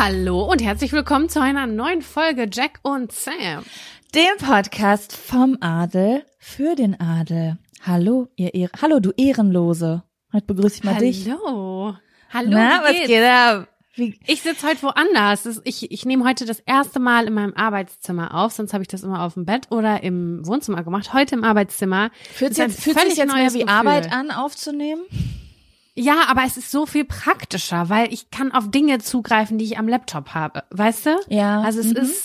Hallo und herzlich willkommen zu einer neuen Folge Jack und Sam. Dem Podcast vom Adel für den Adel. Hallo, Hallo, du Ehrenlose. Heute begrüße ich mal dich. Hallo, Na, was geht ab? Ich sitze heute woanders. Ich nehme heute das erste Mal in meinem Arbeitszimmer auf, sonst habe ich das immer auf dem Bett oder im Wohnzimmer gemacht. Heute im Arbeitszimmer. Fühlt sich jetzt mehr wie Arbeit an, aufzunehmen? Ja, aber es ist so viel praktischer, weil ich kann auf Dinge zugreifen, die ich am Laptop habe, weißt du? Ja. Also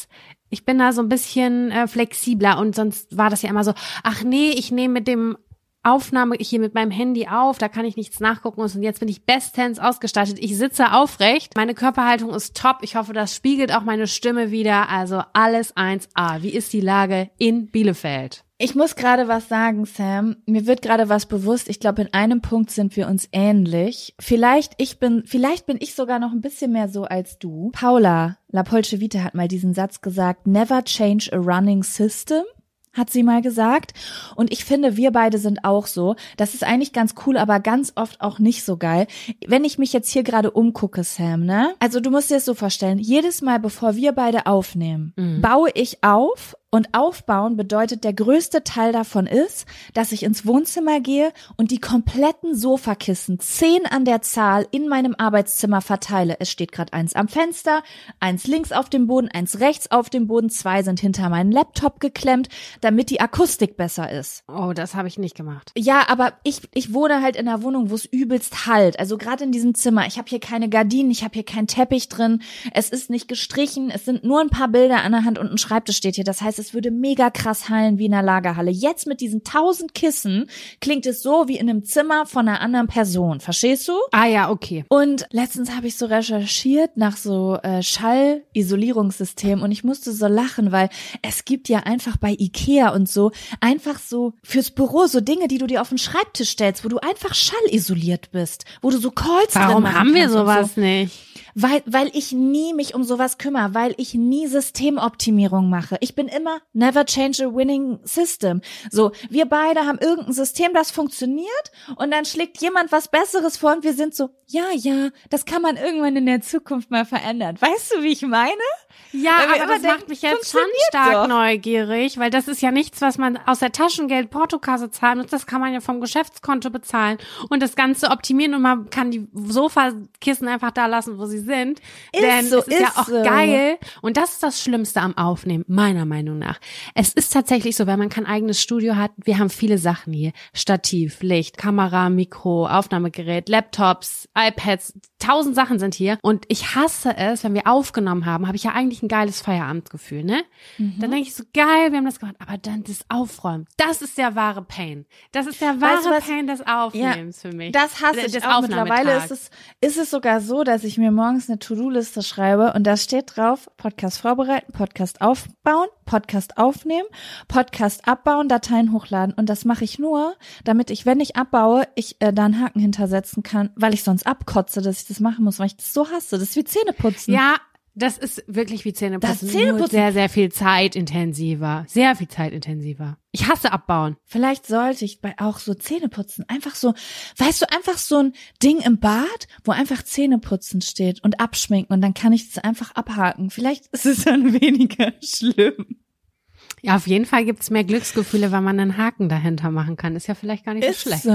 ich bin da so ein bisschen flexibler und sonst war das ja immer so, ach nee, ich nehme mit dem Aufnahme hier mit meinem Handy auf, da kann ich nichts nachgucken und jetzt bin ich bestens ausgestattet. Ich sitze aufrecht, meine Körperhaltung ist top. Ich hoffe, das spiegelt auch meine Stimme wieder. Also alles 1A. Wie ist die Lage in Bielefeld? Ich muss gerade was sagen, Sam. Mir wird gerade was bewusst. Ich glaube, in einem Punkt sind wir uns ähnlich. Vielleicht bin ich sogar noch ein bisschen mehr so als du. Paula La Polce-Vita hat mal diesen Satz gesagt: Never change a running system. Hat sie mal gesagt. Und ich finde, wir beide sind auch so. Das ist eigentlich ganz cool, aber ganz oft auch nicht so geil. Wenn ich mich jetzt hier gerade umgucke, Sam, ne? Also du musst dir das so vorstellen, jedes Mal, bevor wir beide aufnehmen, baue ich auf. Und aufbauen bedeutet, der größte Teil davon ist, dass ich ins Wohnzimmer gehe und die kompletten Sofakissen, 10 an der Zahl, in meinem Arbeitszimmer verteile. Es steht gerade eins am Fenster, eins links auf dem Boden, eins rechts auf dem Boden, 2 sind hinter meinen Laptop geklemmt, damit die Akustik besser ist. Oh, das habe ich nicht gemacht. Ja, aber ich wohne halt in einer Wohnung, wo es übelst halt. Also gerade in diesem Zimmer. Ich habe hier keine Gardinen, ich habe hier keinen Teppich drin. Es ist nicht gestrichen, es sind nur ein paar Bilder an der Hand und ein Schreibtisch steht hier. Das heißt, es würde mega krass hallen wie in einer Lagerhalle. Jetzt mit diesen 1000 Kissen klingt es so wie in einem Zimmer von einer anderen Person. Verstehst du? Ah ja, okay. Und letztens habe ich so recherchiert nach so Schallisolierungssystemen und ich musste so lachen, weil es gibt ja einfach bei Ikea und so einfach so fürs Büro so Dinge, die du dir auf den Schreibtisch stellst, wo du einfach schallisoliert bist, wo du so Calls drin Warum machen haben wir kannst und sowas so. nicht? Weil ich nie mich um sowas kümmere, weil ich nie Systemoptimierung mache. Ich bin immer never change a winning system. So, wir beide haben irgendein System, das funktioniert und dann schlägt jemand was Besseres vor und wir sind so, ja, das kann man irgendwann in der Zukunft mal verändern. Weißt du, wie ich meine? Ja, aber das macht mich jetzt schon stark neugierig, weil das ist ja nichts, was man aus der Taschengeld Portokasse zahlen muss. Das kann man ja vom Geschäftskonto bezahlen und das Ganze optimieren und man kann die Sofakissen einfach da lassen, wo sie sind. Denn es ist ja auch geil. Und das ist das Schlimmste am Aufnehmen, meiner Meinung nach. Es ist tatsächlich so, wenn man kein eigenes Studio hat, wir haben viele Sachen hier. Stativ, Licht, Kamera, Mikro, Aufnahmegerät, Laptops, iPads, 1000 Sachen sind hier. Und ich hasse es, wenn wir aufgenommen haben, habe ich ja eigentlich ein geiles Feierabendgefühl, ne? Dann denke ich so, geil, wir haben das gemacht. Aber dann das Aufräumen, das ist der wahre Pain. Das ist der wahre Pain des Aufnehmens für mich. Das hasse ich auch. Mittlerweile ist es sogar so, dass ich mir morgens eine To-Do-Liste schreibe und da steht drauf, Podcast vorbereiten, Podcast aufbauen, Podcast aufnehmen, Podcast abbauen, Dateien hochladen. Und das mache ich nur, damit ich, wenn ich abbaue, da einen Haken hintersetzen kann, weil ich sonst abkotze, dass ich das machen muss, weil ich das so hasse. Das ist wie Zähneputzen. Ja, das ist wirklich wie Zähneputzen. Das Zähneputzen. Nur sehr, sehr viel zeitintensiver. Sehr viel zeitintensiver. Ich hasse abbauen. Vielleicht sollte ich bei auch so Zähneputzen einfach so, weißt du, einfach so ein Ding im Bad, wo einfach Zähneputzen steht und abschminken und dann kann ich das einfach abhaken. Vielleicht ist es dann weniger schlimm. Ja, auf jeden Fall gibt's mehr Glücksgefühle, weil man einen Haken dahinter machen kann. Ist ja vielleicht gar nicht so schlecht.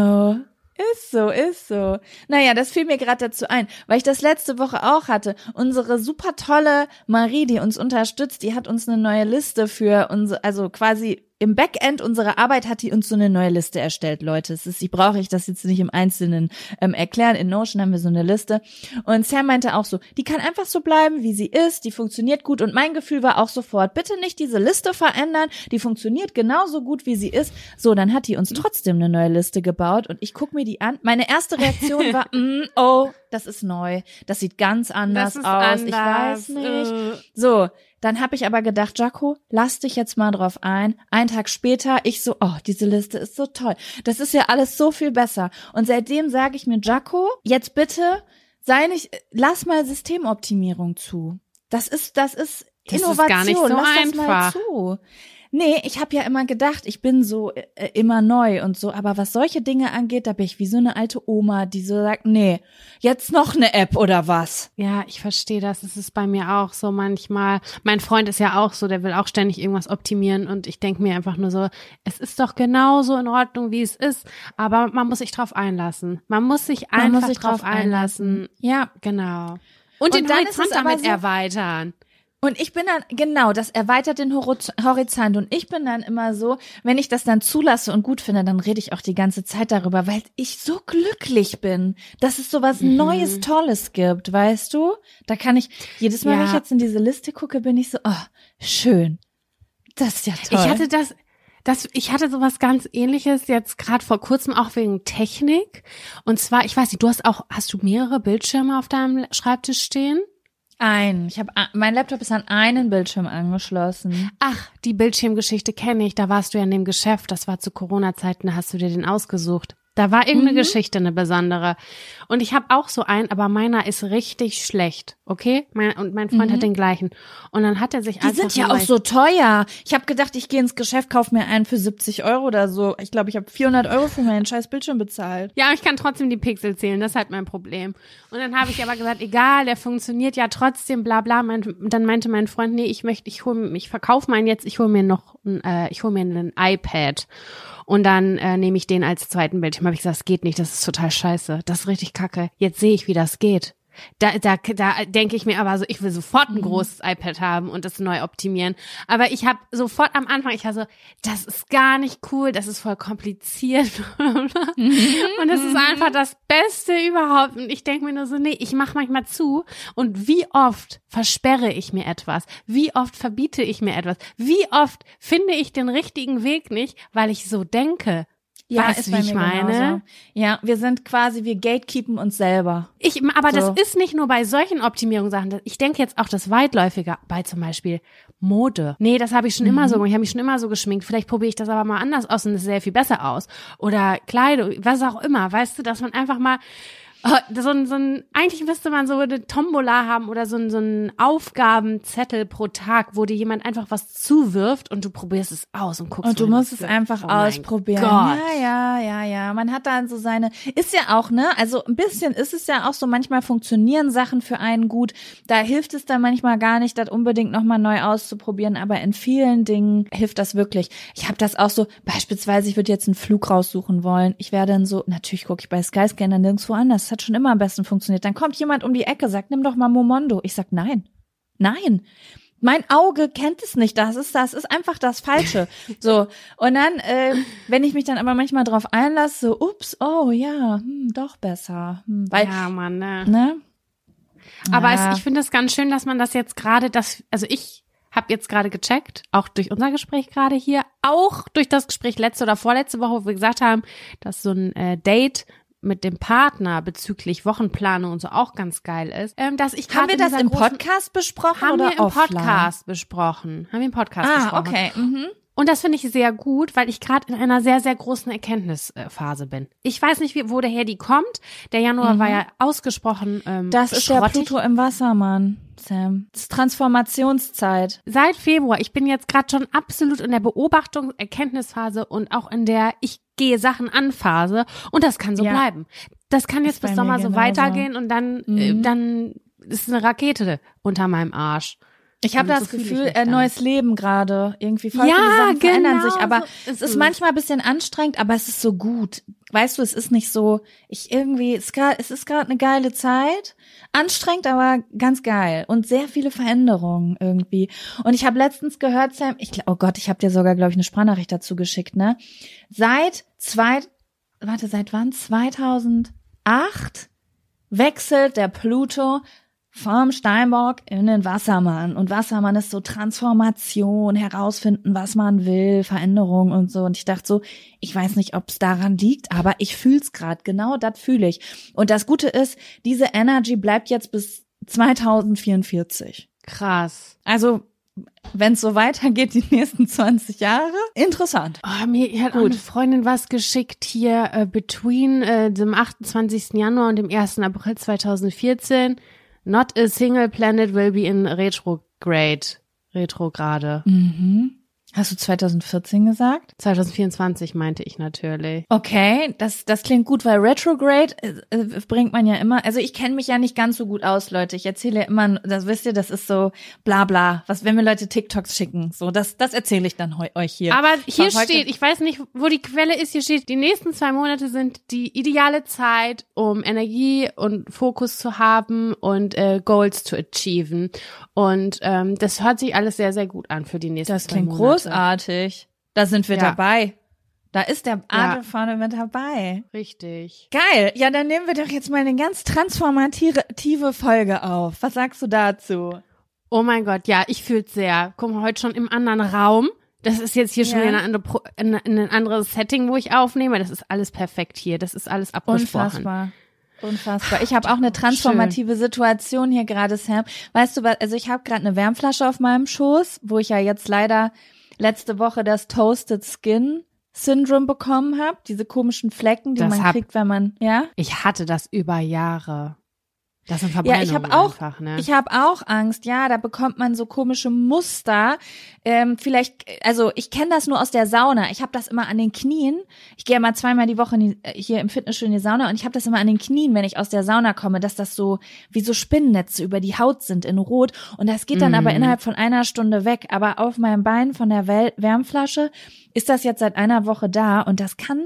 Ist so. Naja, das fiel mir gerade dazu ein, weil ich das letzte Woche auch hatte. Unsere super tolle Marie, die uns unterstützt, die hat uns eine neue Liste für unsere, also quasi im Backend unserer Arbeit hat die uns so eine neue Liste erstellt, Leute. Ich brauche das jetzt nicht im Einzelnen erklären. In Notion haben wir so eine Liste. Und Sam meinte auch so, die kann einfach so bleiben, wie sie ist. Die funktioniert gut. Und mein Gefühl war auch sofort, bitte nicht diese Liste verändern. Die funktioniert genauso gut, wie sie ist. So, dann hat die uns trotzdem eine neue Liste gebaut. Und ich gucke mir die an. Meine erste Reaktion war, oh, das ist neu. Das sieht ganz anders aus. Anders. Ich weiß nicht. So. Dann habe ich aber gedacht, Jaco, lass dich jetzt mal drauf ein. Einen Tag später, ich so, oh, diese Liste ist so toll. Das ist ja alles so viel besser. Und seitdem sage ich mir, Jaco, jetzt bitte lass mal Systemoptimierung zu. Das ist Innovation. Ist gar nicht so lass einfach. Das mal zu. Nee, ich habe ja immer gedacht, ich bin so immer neu und so, aber was solche Dinge angeht, da bin ich wie so eine alte Oma, die so sagt, nee, jetzt noch eine App oder was? Ja, ich verstehe das. Es ist bei mir auch so manchmal. Mein Freund ist ja auch so, der will auch ständig irgendwas optimieren und ich denke mir einfach nur so, es ist doch genauso in Ordnung, wie es ist, aber man muss sich drauf einlassen. Man muss sich einfach drauf einlassen. Ja, genau. Und den Horizont damit erweitern. Und ich bin dann, genau, das erweitert den Horizont und ich bin dann immer so, wenn ich das dann zulasse und gut finde, dann rede ich auch die ganze Zeit darüber, weil ich so glücklich bin, dass es so was Neues, Tolles gibt, weißt du? Da kann ich, jedes Mal, wenn ich jetzt in diese Liste gucke, bin ich so, oh, schön. Das ist ja toll. Ich hatte sowas ganz Ähnliches jetzt gerade vor kurzem auch wegen Technik. Und zwar, ich weiß nicht, hast du mehrere Bildschirme auf deinem Schreibtisch stehen? Mein Laptop ist an einen Bildschirm angeschlossen. Ach, die Bildschirmgeschichte kenne ich. Da warst du ja in dem Geschäft. Das war zu Corona-Zeiten. Da hast du dir den ausgesucht. Da war irgendeine Geschichte, eine besondere. Und ich habe auch so einen, aber meiner ist richtig schlecht, okay? Mein Freund hat den gleichen. Und dann hat er sich einfach... Die sind ja auch so teuer. Ich habe gedacht, ich gehe ins Geschäft, kaufe mir einen für 70 € oder so. Ich glaube, ich habe 400 € für meinen scheiß Bildschirm bezahlt. Ja, aber ich kann trotzdem die Pixel zählen, das ist halt mein Problem. Und dann habe ich aber gesagt, egal, der funktioniert ja trotzdem, bla bla. Dann meinte mein Freund, nee, ich verkaufe meinen jetzt, ich hole mir ein iPad. Und dann nehme ich den als zweiten Bildschirm. Habe ich gesagt, das geht nicht, das ist total scheiße. Das ist richtig kacke. Jetzt sehe ich, wie das geht. Da denke ich mir aber so, ich will sofort ein großes iPad haben und das neu optimieren. Aber ich habe sofort am Anfang, ich war so, das ist gar nicht cool, das ist voll kompliziert. Und es ist einfach das Beste überhaupt. Und ich denke mir nur so, nee, ich mache manchmal zu. Und wie oft versperre ich mir etwas? Wie oft verbiete ich mir etwas? Wie oft finde ich den richtigen Weg nicht, weil ich so denke? Ja, weißt du, wie ich meine? Genauso. Ja, wir gatekeepen uns selber. Aber das ist nicht nur bei solchen Optimierungssachen. Ich denke jetzt auch das weitläufiger bei zum Beispiel Mode. Nee, das habe ich schon immer so gemacht. Ich habe mich schon immer so geschminkt. Vielleicht probiere ich das aber mal anders aus und es sähe viel besser aus. Oder Kleidung, was auch immer. Weißt du, dass man einfach mal eigentlich müsste man so eine Tombola haben oder so ein Aufgabenzettel pro Tag, wo dir jemand einfach was zuwirft und du probierst es aus und guckst. Und du musst es einfach ausprobieren. Ja. Man hat dann so ist ja auch, ne? Also ein bisschen ist es ja auch so, manchmal funktionieren Sachen für einen gut. Da hilft es dann manchmal gar nicht, das unbedingt nochmal neu auszuprobieren, aber in vielen Dingen hilft das wirklich. Ich habe das auch so, beispielsweise, ich würde jetzt einen Flug raussuchen wollen. Ich wäre dann so, natürlich gucke ich bei Skyscanner nirgendwo anders. Das hat schon immer am besten funktioniert. Dann kommt jemand um die Ecke, sagt, nimm doch mal Momondo. Ich sag, nein. Mein Auge kennt es nicht. Das ist einfach das Falsche. So. Und dann, wenn ich mich dann aber manchmal drauf einlasse, so, ups, oh ja, doch besser. Weil, ja, Mann, ne? Aber ich finde es ganz schön, dass man das jetzt gerade, also ich habe jetzt gerade gecheckt, auch durch unser Gespräch gerade hier, auch durch das Gespräch letzte oder vorletzte Woche, wo wir gesagt haben, dass so ein Date mit dem Partner bezüglich Wochenplanung und so auch ganz geil ist, dass ich gerade haben wir das im Podcast besprochen oder offline? Haben wir im Podcast besprochen. Okay. Und das finde ich sehr gut, weil ich gerade in einer sehr, sehr großen Erkenntnisphase bin. Ich weiß nicht, wo daher die kommt. Der Januar war ja ausgesprochen das ist schrottig. Der Pluto im Wassermann, Sam. Das ist Transformationszeit. Seit Februar. Ich bin jetzt gerade schon absolut in der Beobachtung, Erkenntnisphase und auch in der ich gehe Sachen an Phase. Und das kann so bleiben. Das kann jetzt bis Sommer so weitergehen und dann ist eine Rakete unter meinem Arsch. Ich habe das Gefühl, neues Leben gerade. Irgendwie voll viele Sachen verändern sich. Aber es ist manchmal ein bisschen anstrengend, aber es ist so gut. Weißt du, es ist nicht so, es ist gerade eine geile Zeit. Anstrengend, aber ganz geil. Und sehr viele Veränderungen irgendwie. Und ich habe letztens gehört, Sam, oh Gott, ich habe dir sogar, glaube ich, eine Sprachnachricht dazu geschickt, ne? Seit wann? 2008 wechselt der Pluto vom Steinbock in den Wassermann. Und Wassermann ist so Transformation, herausfinden, was man will, Veränderung und so. Und ich dachte so, ich weiß nicht, ob es daran liegt, aber ich fühl's gerade. Genau das fühle ich. Und das Gute ist, diese Energy bleibt jetzt bis 2044. Krass. Also, wenn es so weitergeht, die nächsten 20 Jahre, interessant. Oh, mir hat auch eine Freundin was geschickt hier, between dem 28. Januar und dem 1. April 2014. Not a single planet will be in retrograde. Mhm. Hast du 2014 gesagt? 2024 meinte ich natürlich. Okay, das klingt gut, weil Retrograde bringt man ja immer, also ich kenne mich ja nicht ganz so gut aus, Leute. Ich erzähle ja immer, das wisst ihr, das ist so bla bla, was wenn mir Leute TikToks schicken, so das erzähle ich dann euch hier. Aber hier steht, ich weiß nicht, wo die Quelle ist, hier steht, die nächsten 2 Monate sind die ideale Zeit, um Energie und Fokus zu haben und Goals zu achieven. Und das hört sich alles sehr, sehr gut an für die nächsten 2 Monate. Das klingt großartig. Da sind wir dabei. Da ist der Adel vorne mit dabei. Richtig. Geil. Ja, dann nehmen wir doch jetzt mal eine ganz transformative Folge auf. Was sagst du dazu? Oh mein Gott, ja, ich fühl's sehr. Guck mal, heute schon im anderen Raum. Das ist jetzt hier schon wieder ein anderes Setting, wo ich aufnehme. Das ist alles perfekt hier. Das ist alles abgesprochen. Unfassbar. Ich habe auch eine transformative Situation hier gerade, Sam. Weißt du was, also ich habe gerade eine Wärmflasche auf meinem Schoß, wo ich ja jetzt leider letzte Woche das Toasted Skin Syndrome bekommen habe. Diese komischen Flecken, die man kriegt, wenn man, Ich hatte das über Jahre. Das sind Verbrennungen einfach, ne? Ich habe auch Angst, da bekommt man so komische Muster. Vielleicht, also ich kenne das nur aus der Sauna. Ich habe das immer an den Knien. Ich gehe immer 2-mal die Woche hier im Fitnessstudio in die Sauna und ich habe das immer an den Knien, wenn ich aus der Sauna komme, dass das so wie so Spinnennetze über die Haut sind in Rot. Und das geht dann aber innerhalb von 1 Stunde weg. Aber auf meinem Bein von der Wärmflasche ist das jetzt seit 1 Woche da und das kann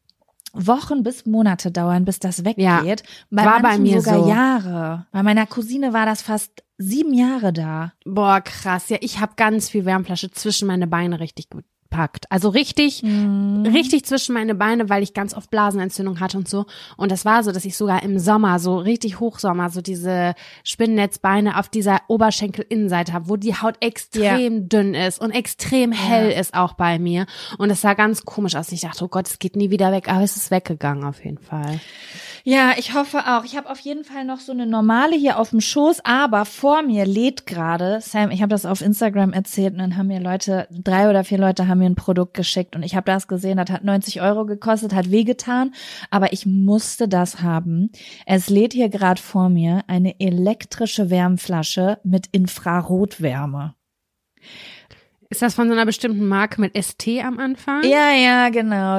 Wochen bis Monate dauern, bis das weggeht. Ja, war bei mir sogar so. Jahre. Bei meiner Cousine war das fast 7 Jahre da. Boah, krass. Ja, ich habe ganz viel Wärmflasche zwischen meine Beine richtig gepackt. Also richtig zwischen meine Beine, weil ich ganz oft Blasenentzündung hatte und so. Und das war so, dass ich sogar im Sommer, so richtig Hochsommer, so diese Spinnennetzbeine auf dieser Oberschenkelinnenseite habe, wo die Haut extrem dünn ist und extrem hell ist auch bei mir. Und es sah ganz komisch aus. Ich dachte, oh Gott, es geht nie wieder weg. Aber es ist weggegangen auf jeden Fall. Ja, ich hoffe auch. Ich habe auf jeden Fall noch so eine normale hier auf dem Schoß, aber vor mir lädt gerade, Sam, ich habe das auf Instagram erzählt und dann haben mir 3 oder 4 Leute haben mir ein Produkt geschickt und ich habe das gesehen, das hat 90 € gekostet, hat wehgetan, aber ich musste das haben. Es lädt hier gerade vor mir eine elektrische Wärmflasche mit Infrarotwärme. Ist das von so einer bestimmten Marke mit ST am Anfang? Ja, genau.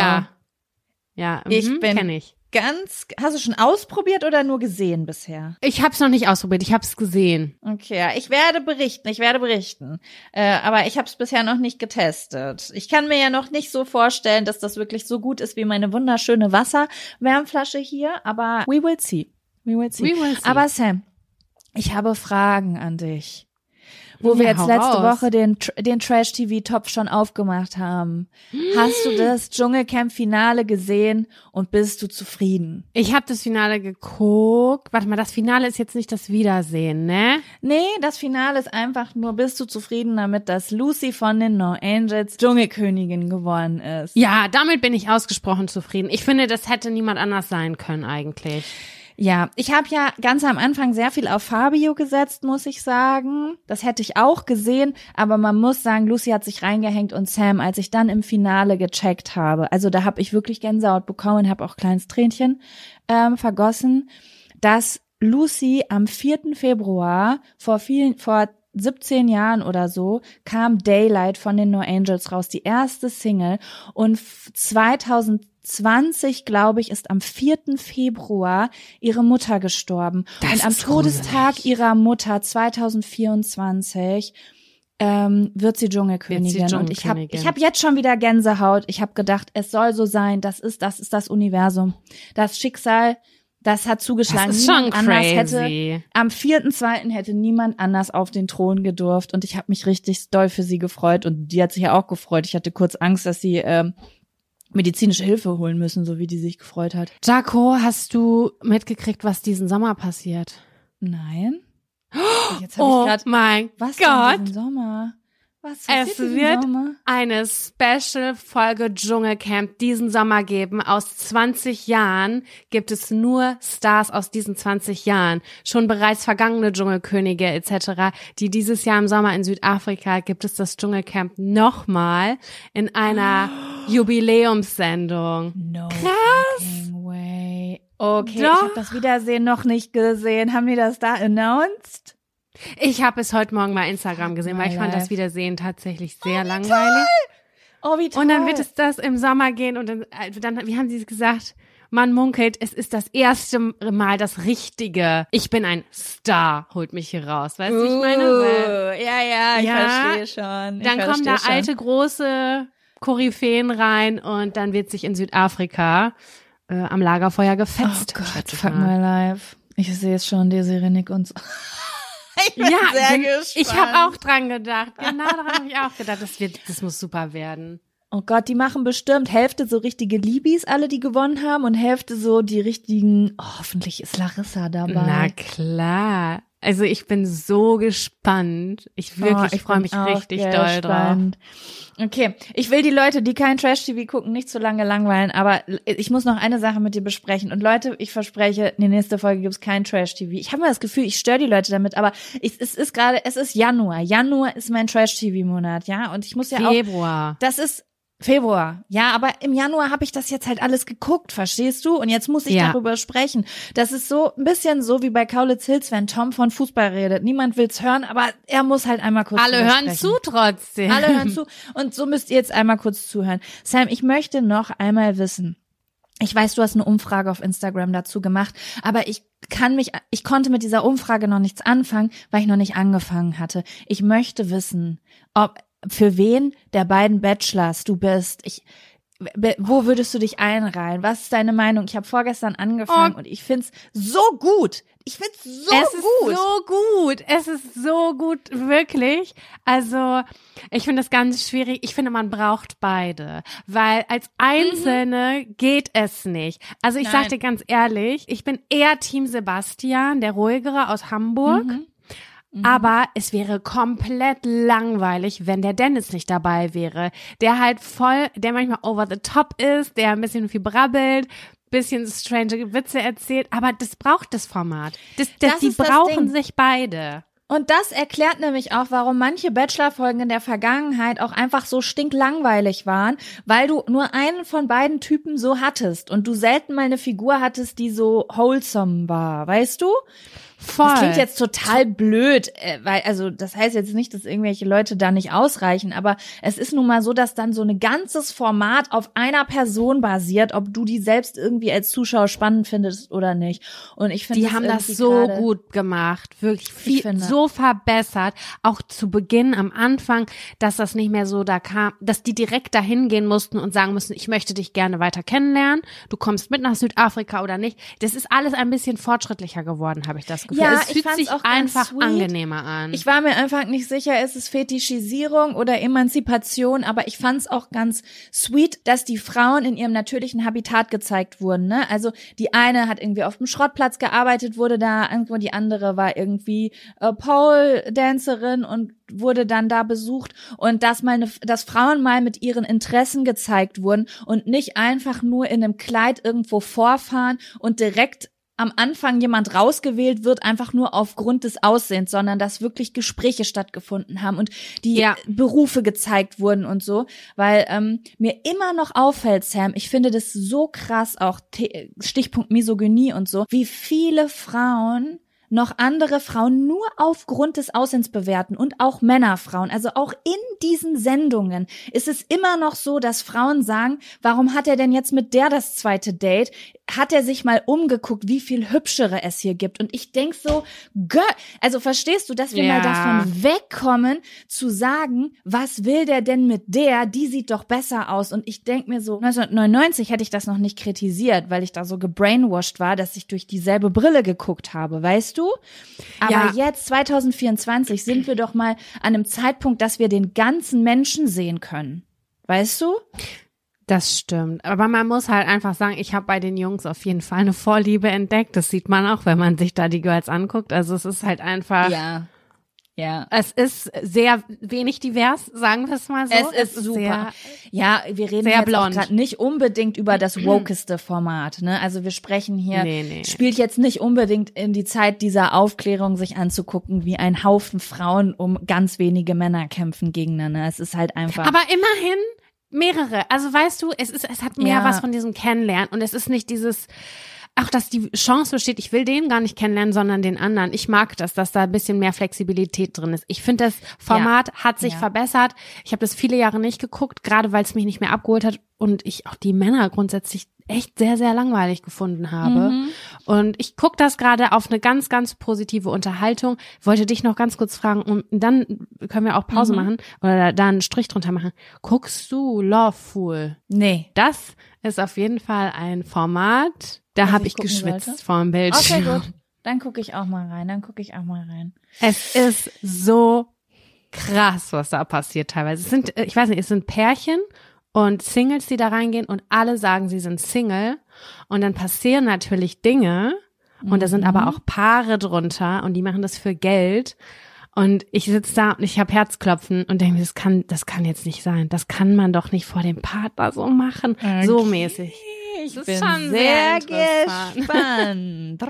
Ja, kenne ich. Hast du schon ausprobiert oder nur gesehen bisher? Ich habe es noch nicht ausprobiert, ich habe es gesehen. Okay, ja, ich werde berichten. Aber ich habe es bisher noch nicht getestet. Ich kann mir ja noch nicht so vorstellen, dass das wirklich so gut ist wie meine wunderschöne Wasserwärmflasche hier, aber we will see. Aber Sam, ich habe Fragen an dich. Wo wir jetzt letzte Woche den Trash-TV-Topf schon aufgemacht haben. Hast du das Dschungelcamp-Finale gesehen und bist du zufrieden? Ich habe das Finale geguckt. Warte mal, das Finale ist jetzt nicht das Wiedersehen, ne? Nee, das Finale ist einfach nur, bist du zufrieden damit, dass Lucy von den No Angels Dschungelkönigin geworden ist? Ja, damit bin ich ausgesprochen zufrieden. Ich finde, das hätte niemand anders sein können eigentlich. Ja, ich habe ja ganz am Anfang sehr viel auf Fabio gesetzt, muss ich sagen. Das hätte ich auch gesehen, aber man muss sagen, Lucy hat sich reingehängt und Sam, als ich dann im Finale gecheckt habe, also da habe ich wirklich Gänsehaut bekommen, habe auch kleines Tränchen vergossen, dass Lucy am 4. Februar vor 17 Jahren oder so kam Daylight von den No Angels raus, die erste Single, und 2020, glaube ich, ist am 4. Februar ihre Mutter gestorben. Und am Todestag ihrer Mutter 2024 wird sie Dschungelkönigin. Und ich hab jetzt schon wieder Gänsehaut. Ich habe gedacht, es soll so sein. Das ist das Universum. Das Schicksal, das hat zugeschlagen. Das ist schon crazy. Am 4.2. hätte niemand anders auf den Thron gedurft. Und ich habe mich richtig doll für sie gefreut. Und die hat sich ja auch gefreut. Ich hatte kurz Angst, dass sie medizinische Hilfe holen müssen, so wie die sich gefreut hat. Jaco, hast du mitgekriegt, was diesen Sommer passiert? Nein. Jetzt mein Gott. Diesen Sommer? Was es wird eine Special-Folge Dschungelcamp diesen Sommer geben. Aus 20 Jahren gibt es nur Stars aus diesen 20 Jahren. Schon bereits vergangene Dschungelkönige etc., die dieses Jahr im Sommer in Südafrika gibt es das Dschungelcamp nochmal in einer Jubiläumssendung. No krass. Way. Okay, Doch. ich habe das Wiedersehen noch nicht gesehen. Haben die das da announced? Ich habe es heute Morgen mal Instagram gesehen, weil ich fand das Wiedersehen tatsächlich sehr langweilig. Oh, wie toll. Und dann wird es das im Sommer gehen und dann wie haben sie es gesagt? Man munkelt, es ist das erste Mal das Richtige. Ich bin ein Star, holt mich hier raus. Weißt du, ich meine? Ich verstehe schon. Dann kommen da alte, große Koryphäen rein und dann wird sich in Südafrika am Lagerfeuer gefetzt. Oh Gott, fuck my life. Ich sehe es schon, Desiree Nick und so. Ich bin sehr gespannt. Ich habe auch dran gedacht. Genau daran habe ich auch gedacht. Das muss super werden. Oh Gott, die machen bestimmt Hälfte so richtige Libis, alle, die gewonnen haben, und Hälfte so die richtigen, hoffentlich ist Larissa dabei. Na klar. Also ich bin so gespannt. Ich freue mich richtig doll drauf. Okay, ich will die Leute, die kein Trash-TV gucken, nicht zu lange langweilen, aber ich muss noch eine Sache mit dir besprechen. Und Leute, ich verspreche, in der nächsten Folge gibt's kein Trash-TV. Ich habe mal das Gefühl, ich störe die Leute damit, aber es ist Januar. Januar ist mein Trash-TV-Monat, ja? Und ich muss ja Februar. Das ist Februar, ja, aber im Januar habe ich das jetzt halt alles geguckt, verstehst du? Und jetzt muss ich darüber sprechen. Das ist so ein bisschen so wie bei Kaulitz Hills, wenn Tom von Fußball redet. Niemand will's hören, aber er muss halt einmal kurz Alle hören zu trotzdem. Alle hören zu und so müsst ihr jetzt einmal kurz zuhören. Sam, ich möchte noch einmal wissen. Ich weiß, du hast eine Umfrage auf Instagram dazu gemacht, aber ich konnte mit dieser Umfrage noch nichts anfangen, weil ich noch nicht angefangen hatte. Ich möchte wissen, für wen der beiden Bachelors du bist. Wo würdest du dich einreihen? Was ist deine Meinung? Ich habe vorgestern angefangen und ich find's so gut. Es ist so gut, wirklich. Also, ich finde das ganz schwierig. Ich finde, man braucht beide, weil als Einzelne geht es nicht. Also, ich sag dir ganz ehrlich, ich bin eher Team Sebastian, der Ruhigere aus Hamburg. Aber es wäre komplett langweilig, wenn der Dennis nicht dabei wäre. Der manchmal over the top ist, der ein bisschen viel brabbelt, bisschen strange Witze erzählt, aber das braucht das Format. Die brauchen sich beide. Und das erklärt nämlich auch, warum manche Bachelor-Folgen in der Vergangenheit auch einfach so stinklangweilig waren, weil du nur einen von beiden Typen so hattest und du selten mal eine Figur hattest, die so wholesome war, weißt du? Voll. Das klingt jetzt total blöd, weil, also das heißt jetzt nicht, dass irgendwelche Leute da nicht ausreichen, aber es ist nun mal so, dass dann so ein ganzes Format auf einer Person basiert, ob du die selbst irgendwie als Zuschauer spannend findest oder nicht. Und ich finde, die haben das so gut gemacht, wirklich so verbessert, auch zu Beginn am Anfang, dass das nicht mehr so da kam, dass die direkt dahin gehen mussten und sagen mussten, ich möchte dich gerne weiter kennenlernen, du kommst mit nach Südafrika oder nicht. Das ist alles ein bisschen fortschrittlicher geworden, habe ich das Gefühl. Ja, es fühlt sich auch einfach angenehmer an. Ich war mir einfach nicht sicher, ist es Fetischisierung oder Emanzipation, aber ich fand es auch ganz sweet, dass die Frauen in ihrem natürlichen Habitat gezeigt wurden, ne? Also die eine hat irgendwie auf dem Schrottplatz gearbeitet, wurde da irgendwo, die andere war irgendwie Pole-Dancerin und wurde dann da besucht und dass Frauen mal mit ihren Interessen gezeigt wurden und nicht einfach nur in einem Kleid irgendwo vorfahren und direkt am Anfang jemand rausgewählt wird, einfach nur aufgrund des Aussehens, sondern dass wirklich Gespräche stattgefunden haben und die Berufe gezeigt wurden und so, weil mir immer noch auffällt, Sam, ich finde das so krass, auch Stichpunkt Misogynie und so, wie viele Frauen noch andere Frauen nur aufgrund des Aussehens bewerten und auch Männerfrauen. Also auch in diesen Sendungen ist es immer noch so, dass Frauen sagen, warum hat er denn jetzt mit der das zweite Date? Hat er sich mal umgeguckt, wie viel hübschere es hier gibt? Und ich denk so, also verstehst du, dass wir mal davon wegkommen, zu sagen, was will der denn mit der? Die sieht doch besser aus. Und ich denk mir so, 1999 hätte ich das noch nicht kritisiert, weil ich da so gebrainwashed war, dass ich durch dieselbe Brille geguckt habe, weißt du? Aber jetzt, 2024, sind wir doch mal an einem Zeitpunkt, dass wir den ganzen Menschen sehen können. Weißt du? Das stimmt. Aber man muss halt einfach sagen, ich habe bei den Jungs auf jeden Fall eine Vorliebe entdeckt. Das sieht man auch, wenn man sich da die Girls anguckt. Also es ist halt einfach... Ja. Es ist sehr wenig divers, sagen wir es mal so. Es ist super. Wir reden jetzt auch gerade nicht unbedingt über das wokeste Format, ne? Also wir sprechen hier, spielt jetzt nicht unbedingt in die Zeit dieser Aufklärung, sich anzugucken, wie ein Haufen Frauen um ganz wenige Männer kämpfen gegeneinander. Es ist halt einfach. Aber immerhin mehrere. Also weißt du, es hat mehr was von diesem Kennenlernen und es ist nicht dieses auch, dass die Chance besteht, ich will den gar nicht kennenlernen, sondern den anderen. Ich mag das, dass da ein bisschen mehr Flexibilität drin ist. Ich finde, das Format hat sich verbessert. Ich habe das viele Jahre nicht geguckt, gerade weil es mich nicht mehr abgeholt hat und ich auch die Männer grundsätzlich echt sehr, sehr langweilig gefunden habe. Und ich gucke das gerade auf eine ganz, ganz positive Unterhaltung. Wollte dich noch ganz kurz fragen, und dann können wir auch Pause machen oder da einen Strich drunter machen. Guckst du Loveful? Nee. Das ist auf jeden Fall ein Format, da habe ich geschwitzt vorm Bildschirm. Okay, gut. Dann gucke ich auch mal rein. Es ist so krass, was da passiert teilweise. Es sind, ich weiß nicht, es sind Pärchen und Singles, die da reingehen und alle sagen, sie sind Single. Und dann passieren natürlich Dinge und da sind aber auch Paare drunter und die machen das für Geld. Und ich sitze da und ich habe Herzklopfen und denke mir, das kann jetzt nicht sein. Das kann man doch nicht vor dem Partner so machen, so mäßig. Ich bin schon sehr gespannt.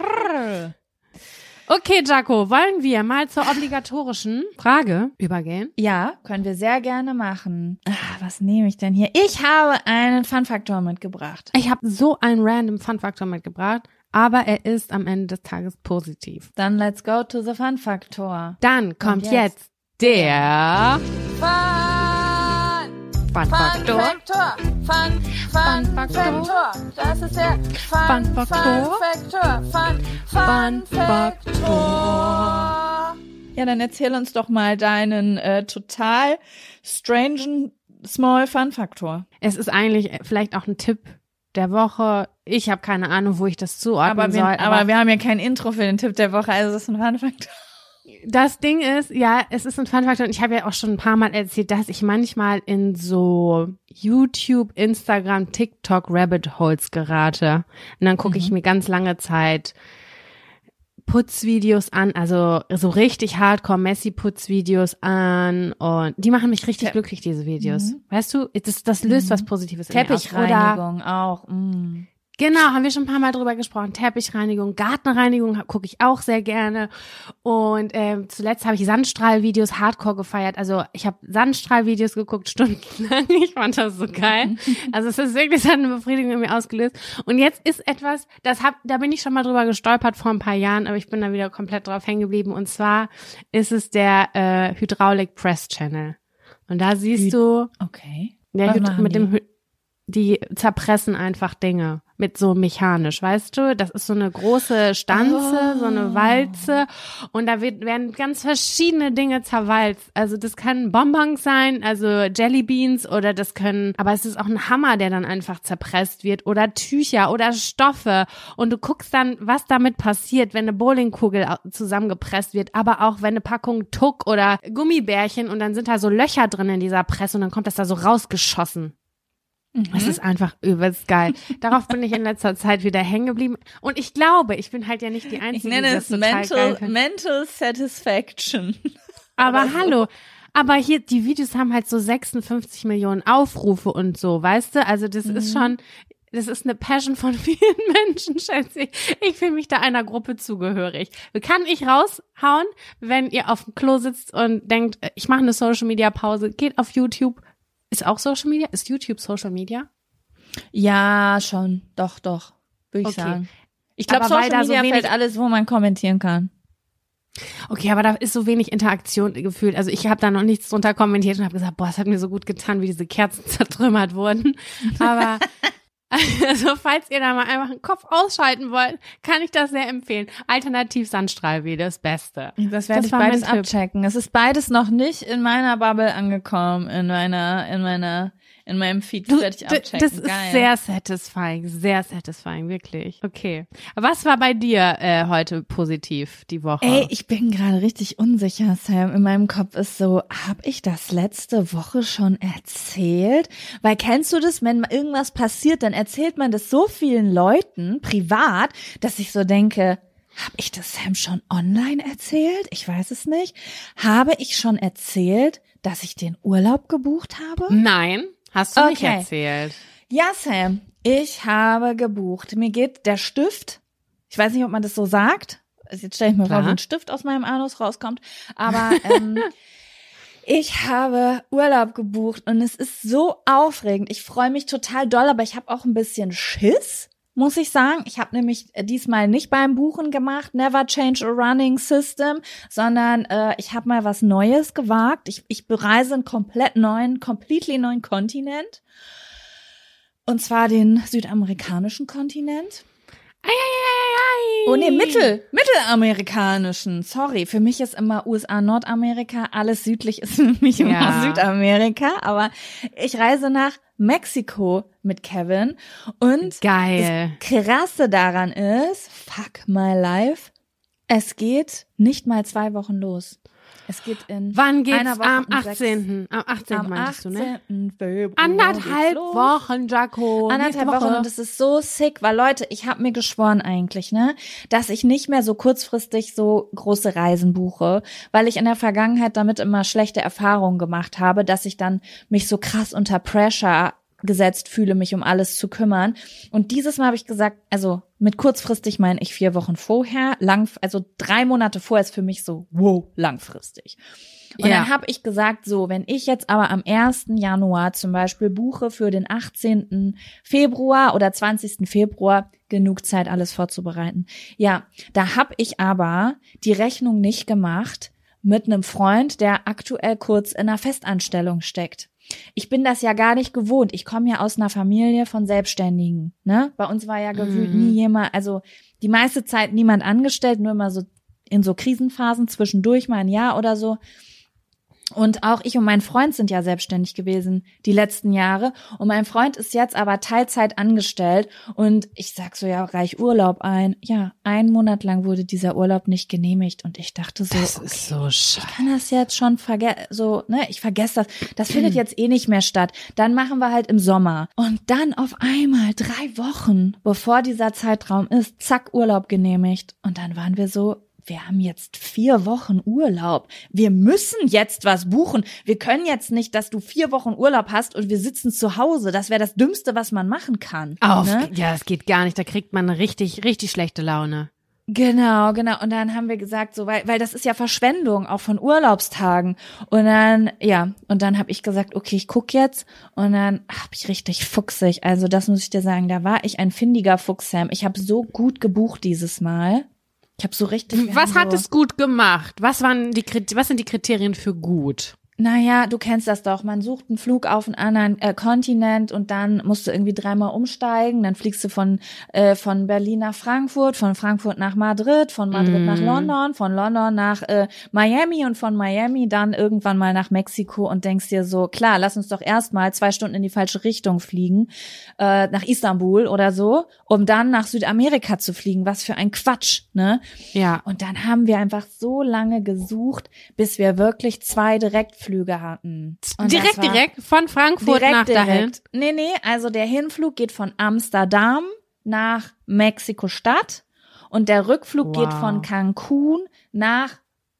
Okay, Jaco, wollen wir mal zur obligatorischen Frage übergehen? Ja, können wir sehr gerne machen. Was nehme ich denn hier? Ich habe einen Fun-Faktor mitgebracht. Ich habe so einen random Fun-Faktor mitgebracht, aber er ist am Ende des Tages positiv. Dann let's go to the Fun-Faktor. Dann kommt jetzt der Fun-Faktor. Fun-Faktor. Das ist der Fun-Faktor. Fun-Faktor. Ja, dann erzähl uns doch mal deinen total strangen Small Fun-Faktor. Es ist eigentlich vielleicht auch ein Tipp der Woche. Ich habe keine Ahnung, wo ich das zuordnen soll. Aber wir haben ja kein Intro für den Tipp der Woche, also das ist ein Fun-Faktor. Das Ding ist, ja, es ist ein Fun-Faktor und ich habe ja auch schon ein paar Mal erzählt, dass ich manchmal in so YouTube, Instagram, TikTok Rabbit Holes gerate. Und dann gucke ich mir ganz lange Zeit Putzvideos an, also so richtig Hardcore Messi-Putzvideos an und die machen mich richtig glücklich, diese Videos. Weißt du, das löst was Positives in mir aus. Teppichreinigung auch. Genau, haben wir schon ein paar Mal drüber gesprochen. Teppichreinigung, Gartenreinigung gucke ich auch sehr gerne. Und zuletzt habe ich Sandstrahlvideos hardcore gefeiert. Also ich habe Sandstrahlvideos geguckt, stundenlang. Ich fand das so geil. Also es ist wirklich, es hat eine Befriedigung in mir ausgelöst. Und jetzt ist etwas, da bin ich schon mal drüber gestolpert vor ein paar Jahren, aber ich bin da wieder komplett drauf hängen geblieben. Und zwar ist es der Hydraulic Press Channel. Und da siehst du, die zerpressen einfach Dinge mit so mechanisch, weißt du? Das ist so eine große Stanze, so eine Walze und da werden ganz verschiedene Dinge zerwalzt. Also das können Bonbons sein, also Jellybeans aber es ist auch ein Hammer, der dann einfach zerpresst wird oder Tücher oder Stoffe und du guckst dann, was damit passiert, wenn eine Bowlingkugel zusammengepresst wird, aber auch wenn eine Packung Tuck oder Gummibärchen und dann sind da so Löcher drin in dieser Presse und dann kommt das da so rausgeschossen. Das ist einfach übelst geil. Darauf bin ich in letzter Zeit wieder hängen geblieben. Und ich glaube, ich bin halt ja nicht die Einzige, die das total geil findet. Mental Satisfaction. Aber hallo, aber hier, die Videos haben halt so 56 Millionen Aufrufe und so, weißt du? Also das ist schon, das ist eine Passion von vielen Menschen, schätze ich. Ich fühle mich da einer Gruppe zugehörig. Kann ich raushauen, wenn ihr auf dem Klo sitzt und denkt, ich mache eine Social-Media-Pause, geht auf YouTube. Ist auch Social Media? Ist YouTube Social Media? Ja, schon. Doch, würde ich sagen. Ich glaube, Social Media fällt alles, wo man kommentieren kann. Okay, aber da ist so wenig Interaktion gefühlt. Also ich habe da noch nichts drunter kommentiert und habe gesagt, boah, es hat mir so gut getan, wie diese Kerzen zertrümmert wurden. Aber also falls ihr da mal einfach den Kopf ausschalten wollt, kann ich das sehr empfehlen. Alternativ Sandstrahlvideo, das Beste. Das werde ich beides abchecken. Es ist beides noch nicht in meiner Bubble angekommen, in meinem Feed. Das werde ich abchecken. Das ist sehr satisfying, wirklich. Okay. Was war bei dir heute positiv die Woche? Ey, ich bin gerade richtig unsicher, Sam. In meinem Kopf ist so, habe ich das letzte Woche schon erzählt? Weil kennst du das, wenn irgendwas passiert, dann erzählt man das so vielen Leuten privat, dass ich so denke, habe ich das Sam schon online erzählt? Ich weiß es nicht. Habe ich schon erzählt, dass ich den Urlaub gebucht habe? Nein. Hast du nicht erzählt? Ja, Sam, ich habe gebucht. Mir geht der Stift, ich weiß nicht, ob man das so sagt, jetzt stelle ich mir vor, wie ein Stift aus meinem Anus rauskommt, aber ich habe Urlaub gebucht und es ist so aufregend. Ich freue mich total doll, aber ich habe auch ein bisschen Schiss, muss ich sagen. Ich habe nämlich diesmal nicht beim Buchen gemacht, never change a running system, sondern ich habe mal was Neues gewagt. Ich bereise einen completely neuen Kontinent. Und zwar den südamerikanischen Kontinent. Oh nee, mittelamerikanischen. Sorry, für mich ist immer USA, Nordamerika, alles südlich ist für mich immer Südamerika. Aber ich reise nach Mexiko mit Kevin. Und geil. Das Krasse daran ist, fuck my life, es geht nicht mal 2 Wochen los. Es geht in Wann geht's? einer Woche Am 18. Am 18. meintest du, ne? Februar 1,5 Wochen, Jaco. 1,5 Wochen und das ist so sick, weil Leute, ich habe mir geschworen eigentlich, ne, dass ich nicht mehr so kurzfristig so große Reisen buche, weil ich in der Vergangenheit damit immer schlechte Erfahrungen gemacht habe, dass ich dann mich so krass unter Pressure gesetzt fühle, mich um alles zu kümmern. Und dieses Mal habe ich gesagt, also mit kurzfristig meine ich 4 Wochen vorher, also 3 Monate vorher ist für mich so, wow, langfristig. Und dann habe ich gesagt, so, wenn ich jetzt aber am 1. Januar zum Beispiel buche für den 18. Februar oder 20. Februar, genug Zeit, alles vorzubereiten. Ja, da habe ich aber die Rechnung nicht gemacht mit einem Freund, der aktuell kurz in einer Festanstellung steckt. Ich bin das ja gar nicht gewohnt. Ich komme ja aus einer Familie von Selbstständigen, ne? Bei uns war ja gefühlt nie jemand, also die meiste Zeit niemand angestellt, nur immer so in so Krisenphasen zwischendurch mal ein Jahr oder so. Und auch ich und mein Freund sind ja selbstständig gewesen die letzten Jahre. Und mein Freund ist jetzt aber Teilzeit angestellt. Und ich sag so, ja, reich Urlaub ein. Ja, 1 Monat lang wurde dieser Urlaub nicht genehmigt. Und ich dachte so, das ist so scheiße. Ich kann das jetzt schon ich vergesse das. Das findet jetzt eh nicht mehr statt. Dann machen wir halt im Sommer. Und dann auf einmal 3 Wochen, bevor dieser Zeitraum ist, zack, Urlaub genehmigt. Und dann waren wir so, wir haben jetzt 4 Wochen Urlaub. Wir müssen jetzt was buchen. Wir können jetzt nicht, dass du 4 Wochen Urlaub hast und wir sitzen zu Hause. Das wäre das Dümmste, was man machen kann. Ne? Ja, das geht gar nicht. Da kriegt man eine richtig, richtig schlechte Laune. Genau. Und dann haben wir gesagt, so, weil das ist ja Verschwendung, auch von Urlaubstagen. Und dann habe ich gesagt, okay, ich guck jetzt. Und dann habe ich richtig fuchsig. Also das muss ich dir sagen, da war ich ein findiger Fuchs, Sam. Ich habe so gut gebucht dieses Mal. Ich habe so richtig. Was hat es gut gemacht? Was sind die Kriterien für gut? Naja, du kennst das doch. Man sucht einen Flug auf einen anderen Kontinent und dann musst du irgendwie 3-mal umsteigen. Dann fliegst du von Berlin nach Frankfurt, von Frankfurt nach Madrid, von Madrid nach London, von London nach Miami und von Miami dann irgendwann mal nach Mexiko und denkst dir so, klar, lass uns doch erstmal 2 Stunden in die falsche Richtung fliegen, nach Istanbul oder so, um dann nach Südamerika zu fliegen. Was für ein Quatsch, ne? Ja. Und dann haben wir einfach so lange gesucht, bis wir wirklich 2 Direktflüge hatten. Und direkt von Frankfurt nach dahin? Nee, also der Hinflug geht von Amsterdam nach Mexiko-Stadt und der Rückflug geht von Cancun nach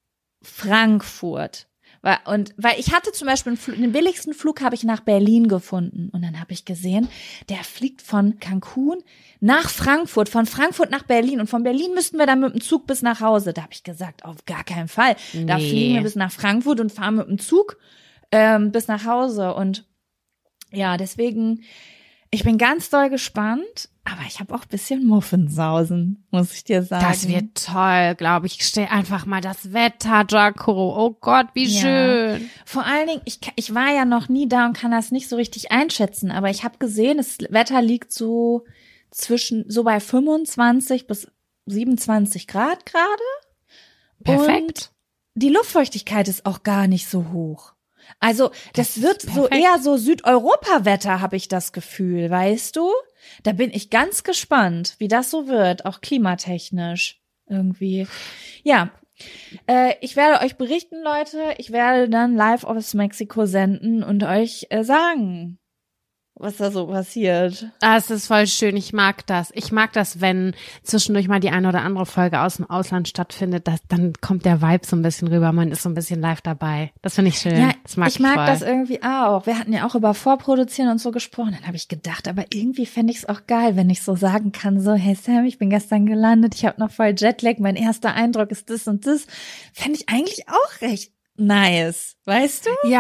Frankfurt. Weil ich hatte zum Beispiel den billigsten Flug habe ich nach Berlin gefunden. Und dann habe ich gesehen, der fliegt von Cancun nach Frankfurt, von Frankfurt nach Berlin. Und von Berlin müssten wir dann mit dem Zug bis nach Hause. Da habe ich gesagt, auf gar keinen Fall. Da fliegen wir bis nach Frankfurt und fahren mit dem Zug bis nach Hause. Und ja, deswegen, ich bin ganz doll gespannt. Aber ich habe auch ein bisschen Muffensausen, muss ich dir sagen. Das wird toll, glaube ich. Ich stelle einfach mal das Wetter, Jaco. Oh Gott, wie schön. Vor allen Dingen, ich war ja noch nie da und kann das nicht so richtig einschätzen. Aber ich habe gesehen, das Wetter liegt so bei 25 bis 27 Grad gerade. Perfekt. Und die Luftfeuchtigkeit ist auch gar nicht so hoch. Also das wird so eher so Südeuropa-Wetter, habe ich das Gefühl, weißt du? Da bin ich ganz gespannt, wie das so wird, auch klimatechnisch irgendwie. Ja, ich werde euch berichten, Leute. Ich werde dann live aus Mexiko senden und euch sagen, was da so passiert. Es ist voll schön, ich mag das. Ich mag das, wenn zwischendurch mal die eine oder andere Folge aus dem Ausland stattfindet, dann kommt der Vibe so ein bisschen rüber, man ist so ein bisschen live dabei. Das finde ich schön. Ja, das mag ich mag voll. das irgendwie auch. Wir hatten ja auch über Vorproduzieren und so gesprochen. Dann habe ich gedacht, aber irgendwie fände ich es auch geil, wenn ich so sagen kann, so, hey Sam, ich bin gestern gelandet, ich habe noch voll Jetlag, mein erster Eindruck ist das und das. Fände ich eigentlich auch recht nice, weißt du? Ja,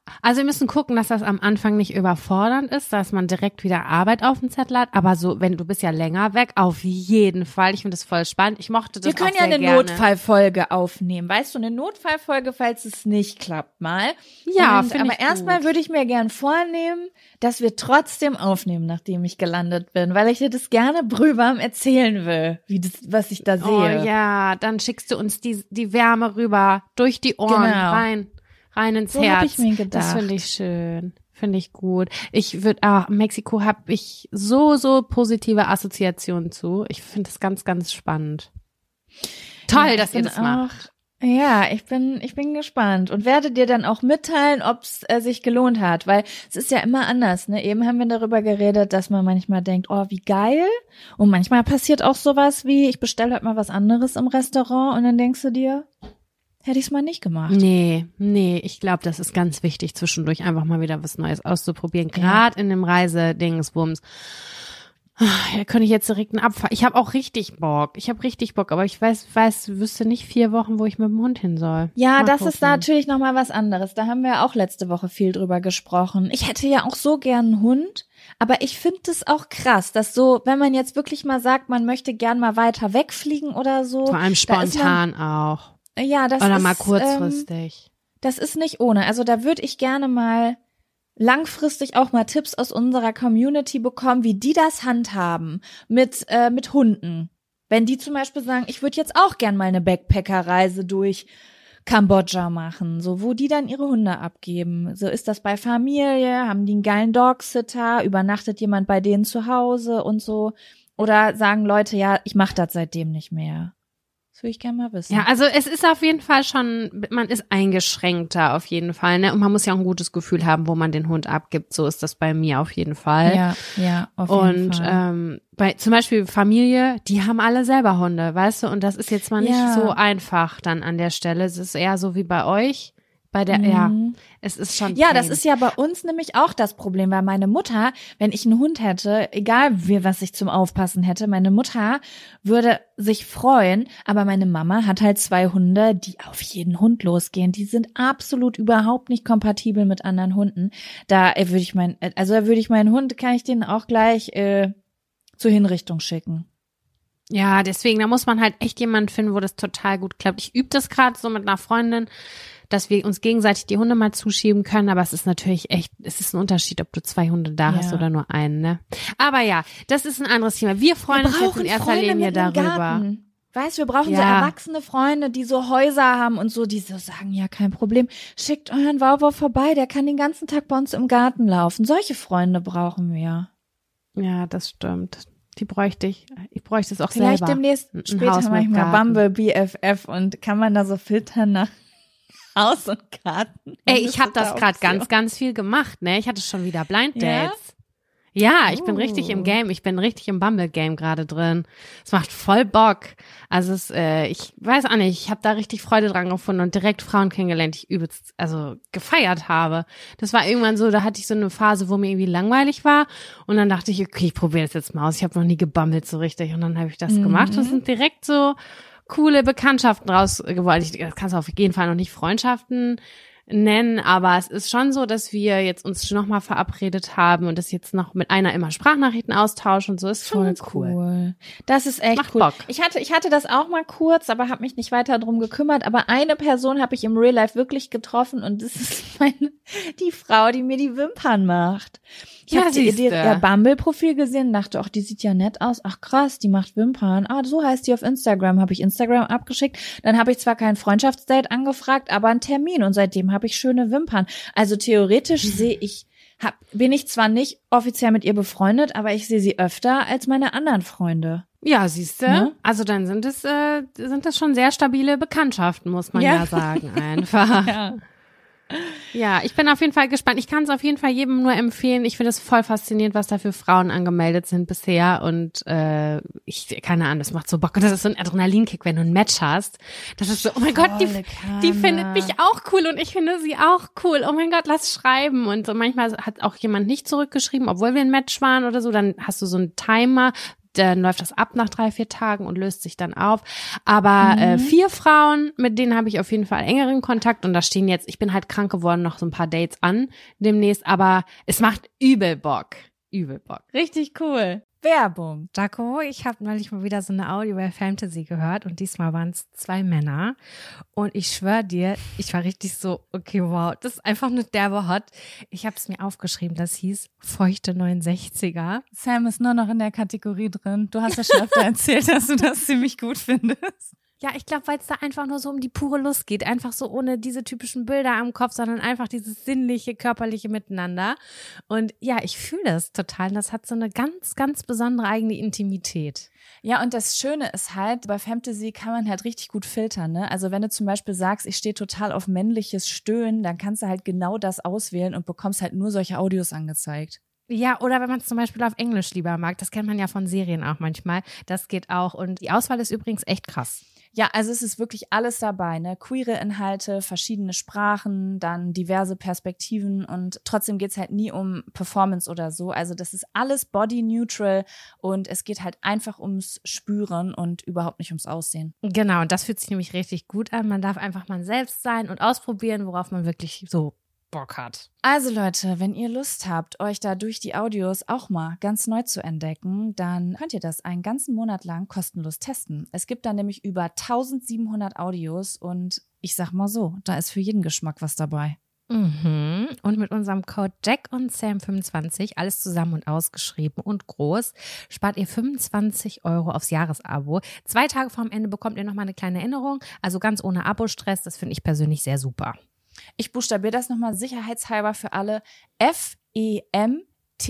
Also wir müssen gucken, dass das am Anfang nicht überfordernd ist, dass man direkt wieder Arbeit auf dem Zettel hat. Aber so, wenn du bist ja länger weg, auf jeden Fall. Ich finde das voll spannend. Ich mochte das auch sehr gerne. Wir können ja eine Notfallfolge aufnehmen. Weißt du, eine Notfallfolge, falls es nicht klappt mal. Ja, finde ich aber erstmal würde ich mir gern vornehmen, dass wir trotzdem aufnehmen, nachdem ich gelandet bin, weil ich dir das gerne brühwarm erzählen will, was ich da sehe. Oh ja, dann schickst du uns die Wärme rüber, durch die Ohren, rein ins so Herz. Hab ich mir gedacht. Das finde ich schön. Finde ich gut. Mexiko habe ich so positive Assoziationen zu. Ich finde das ganz, ganz spannend. Toll, dass ihr das macht. Ja, ich bin gespannt und werde dir dann auch mitteilen, ob es sich gelohnt hat, weil es ist ja immer anders, ne? Eben haben wir darüber geredet, dass man manchmal denkt, oh, wie geil, und manchmal passiert auch sowas wie, ich bestelle halt mal was anderes im Restaurant und dann denkst du dir, hätte ich es mal nicht gemacht. Nee, ich glaube, das ist ganz wichtig, zwischendurch einfach mal wieder was Neues auszuprobieren, gerade in dem Reisedingsbums. Da könnte ich jetzt direkt einen Abfall. Ich habe auch richtig Bock. Aber ich wüsste nicht 4 Wochen, wo ich mit dem Hund hin soll. Ja, das ist natürlich nochmal was anderes. Da haben wir auch letzte Woche viel drüber gesprochen. Ich hätte ja auch so gern einen Hund, aber ich finde es auch krass, dass so, wenn man jetzt wirklich mal sagt, man möchte gern mal weiter wegfliegen oder so. Vor allem spontan auch. Ja, das oder ist. Mal kurzfristig. Das ist nicht ohne. Also da würde ich gerne mal langfristig auch mal Tipps aus unserer Community bekommen, wie die das handhaben mit Hunden. Wenn die zum Beispiel sagen, ich würde jetzt auch gern mal eine Backpacker-Reise durch Kambodscha machen, so wo die dann ihre Hunde abgeben. So ist das bei Familie, haben die einen geilen Dogsitter, übernachtet jemand bei denen zu Hause und so. Oder sagen Leute, ja, ich mache das seitdem nicht mehr. Das würde ich gerne mal wissen. Ja, also es ist auf jeden Fall schon, man ist eingeschränkter auf jeden Fall, ne? Und man muss ja auch ein gutes Gefühl haben, wo man den Hund abgibt. So ist das bei mir auf jeden Fall. Ja, auf jeden Fall. Und bei zum Beispiel Familie, die haben alle selber Hunde, weißt du? Und das ist jetzt mal nicht so einfach dann an der Stelle. Es ist eher so wie bei euch. Es ist schon. Ja, das ist ja bei uns nämlich auch das Problem, weil meine Mutter, wenn ich einen Hund hätte, egal was ich zum Aufpassen hätte, meine Mutter würde sich freuen, aber meine Mama hat halt 2 Hunde, die auf jeden Hund losgehen. Die sind absolut überhaupt nicht kompatibel mit anderen Hunden. Da würde ich meinen Hund, kann ich den auch gleich zur Hinrichtung schicken. Ja, deswegen, da muss man halt echt jemanden finden, wo das total gut klappt. Ich übe das gerade so mit einer Freundin, dass wir uns gegenseitig die Hunde mal zuschieben können, aber es ist natürlich echt, es ist ein Unterschied, ob du 2 Hunde da hast oder nur einen, ne? Aber ja, das ist ein anderes Thema. Wir freuen uns jetzt in erster Linie darüber. Weißt du, wir brauchen so erwachsene Freunde, die so Häuser haben und so, die so sagen, ja, kein Problem, schickt euren Wauwau vorbei, der kann den ganzen Tag bei uns im Garten laufen. Solche Freunde brauchen wir. Ja, das stimmt. Die bräuchte ich. Ich bräuchte es auch vielleicht selber. Demnächst später manchmal Bumble BFF und kann man da so filtern nach Haus und Garten. Ey, ich habe das gerade ganz viel gemacht, ne? Ich hatte schon wieder Blind Dates. Ja, ich bin richtig im Game. Ich bin richtig im Bumble-Game gerade drin. Es macht voll Bock. Also ich weiß auch nicht, ich habe da richtig Freude dran gefunden und direkt Frauen kennengelernt, die ich übelst, gefeiert habe. Das war irgendwann so, da hatte ich so eine Phase, wo mir irgendwie langweilig war und dann dachte ich, okay, ich probiere das jetzt mal aus. Ich habe noch nie gebummelt so richtig und dann habe ich das gemacht und es sind direkt so coole Bekanntschaften raus geworden. Das kannst du auf jeden Fall noch nicht Freundschaften nennen, aber es ist schon so, dass wir jetzt uns nochmal verabredet haben und das jetzt noch mit einer immer Sprachnachrichten austauschen und so ist schon ganz cool. Das ist echt macht cool. Bock. Ich hatte das auch mal kurz, aber habe mich nicht weiter drum gekümmert, aber eine Person habe ich im Real Life wirklich getroffen und das ist die Frau, die mir die Wimpern macht. Ich habe ihr Bumble-Profil gesehen und dachte, ach, die sieht ja nett aus. Ach krass, die macht Wimpern. Ah, so heißt die auf Instagram. Habe ich Instagram abgeschickt. Dann habe ich zwar kein Freundschaftsdate angefragt, aber einen Termin und seitdem habe ich schöne Wimpern. Also theoretisch bin ich zwar nicht offiziell mit ihr befreundet, aber ich sehe sie öfter als meine anderen Freunde. Ja, siehst du? Ne? Also dann sind das schon sehr stabile Bekanntschaften, muss man ja sagen, einfach. Ja, ich bin auf jeden Fall gespannt. Ich kann es auf jeden Fall jedem nur empfehlen. Ich finde es voll faszinierend, was da für Frauen angemeldet sind bisher und keine Ahnung, das macht so Bock. Und das ist so ein Adrenalinkick, wenn du ein Match hast. Das ist so, oh mein Gott, die findet mich auch cool und ich finde sie auch cool. Oh mein Gott, lass schreiben. Und so manchmal hat auch jemand nicht zurückgeschrieben, obwohl wir ein Match waren oder so. Dann hast du so einen Timer, dann läuft das ab nach 3-4 Tagen und löst sich dann auf. Aber 4 Frauen, mit denen habe ich auf jeden Fall engeren Kontakt und da stehen jetzt, ich bin halt krank geworden, noch so ein paar Dates an demnächst, aber es macht übel Bock. Übel Bock. Richtig cool. Werbung. Jaco, ich habe neulich mal wieder so eine Audio-Fantasy gehört und diesmal waren es 2 Männer und ich schwöre dir, ich war richtig so, okay, wow, das ist einfach nur derbe hot. Ich habe es mir aufgeschrieben, das hieß feuchte 69er. Sam ist nur noch in der Kategorie drin. Du hast ja schon öfter erzählt, dass du das ziemlich gut findest. Ja, ich glaube, weil es da einfach nur so um die pure Lust geht. Einfach so ohne diese typischen Bilder am Kopf, sondern einfach dieses sinnliche, körperliche Miteinander. Und ja, ich fühle das total. Das hat so eine ganz, ganz besondere eigene Intimität. Ja, und das Schöne ist halt, bei Fantasy kann man halt richtig gut filtern, ne? Also wenn du zum Beispiel sagst, ich stehe total auf männliches Stöhnen, dann kannst du halt genau das auswählen und bekommst halt nur solche Audios angezeigt. Ja, oder wenn man es zum Beispiel auf Englisch lieber mag, das kennt man ja von Serien auch manchmal, das geht auch. Und die Auswahl ist übrigens echt krass. Ja, also es ist wirklich alles dabei, ne? Queere Inhalte, verschiedene Sprachen, dann diverse Perspektiven und trotzdem geht's halt nie um Performance oder so. Also das ist alles body neutral und es geht halt einfach ums Spüren und überhaupt nicht ums Aussehen. Genau, und das fühlt sich nämlich richtig gut an. Man darf einfach mal selbst sein und ausprobieren, worauf man wirklich so Bock hat. Also Leute, wenn ihr Lust habt, euch da durch die Audios auch mal ganz neu zu entdecken, dann könnt ihr das einen ganzen Monat lang kostenlos testen. Es gibt da nämlich über 1700 Audios und ich sag mal so, da ist für jeden Geschmack was dabei. Und mit unserem Code Jack und Sam 25, alles zusammen und ausgeschrieben und groß, spart ihr 25 € aufs Jahresabo. 2 Tage vorm Ende bekommt ihr nochmal eine kleine Erinnerung, also ganz ohne Abo-Stress. Das finde ich persönlich sehr super. Ich buchstabiere das nochmal sicherheitshalber für alle. FEMTASY.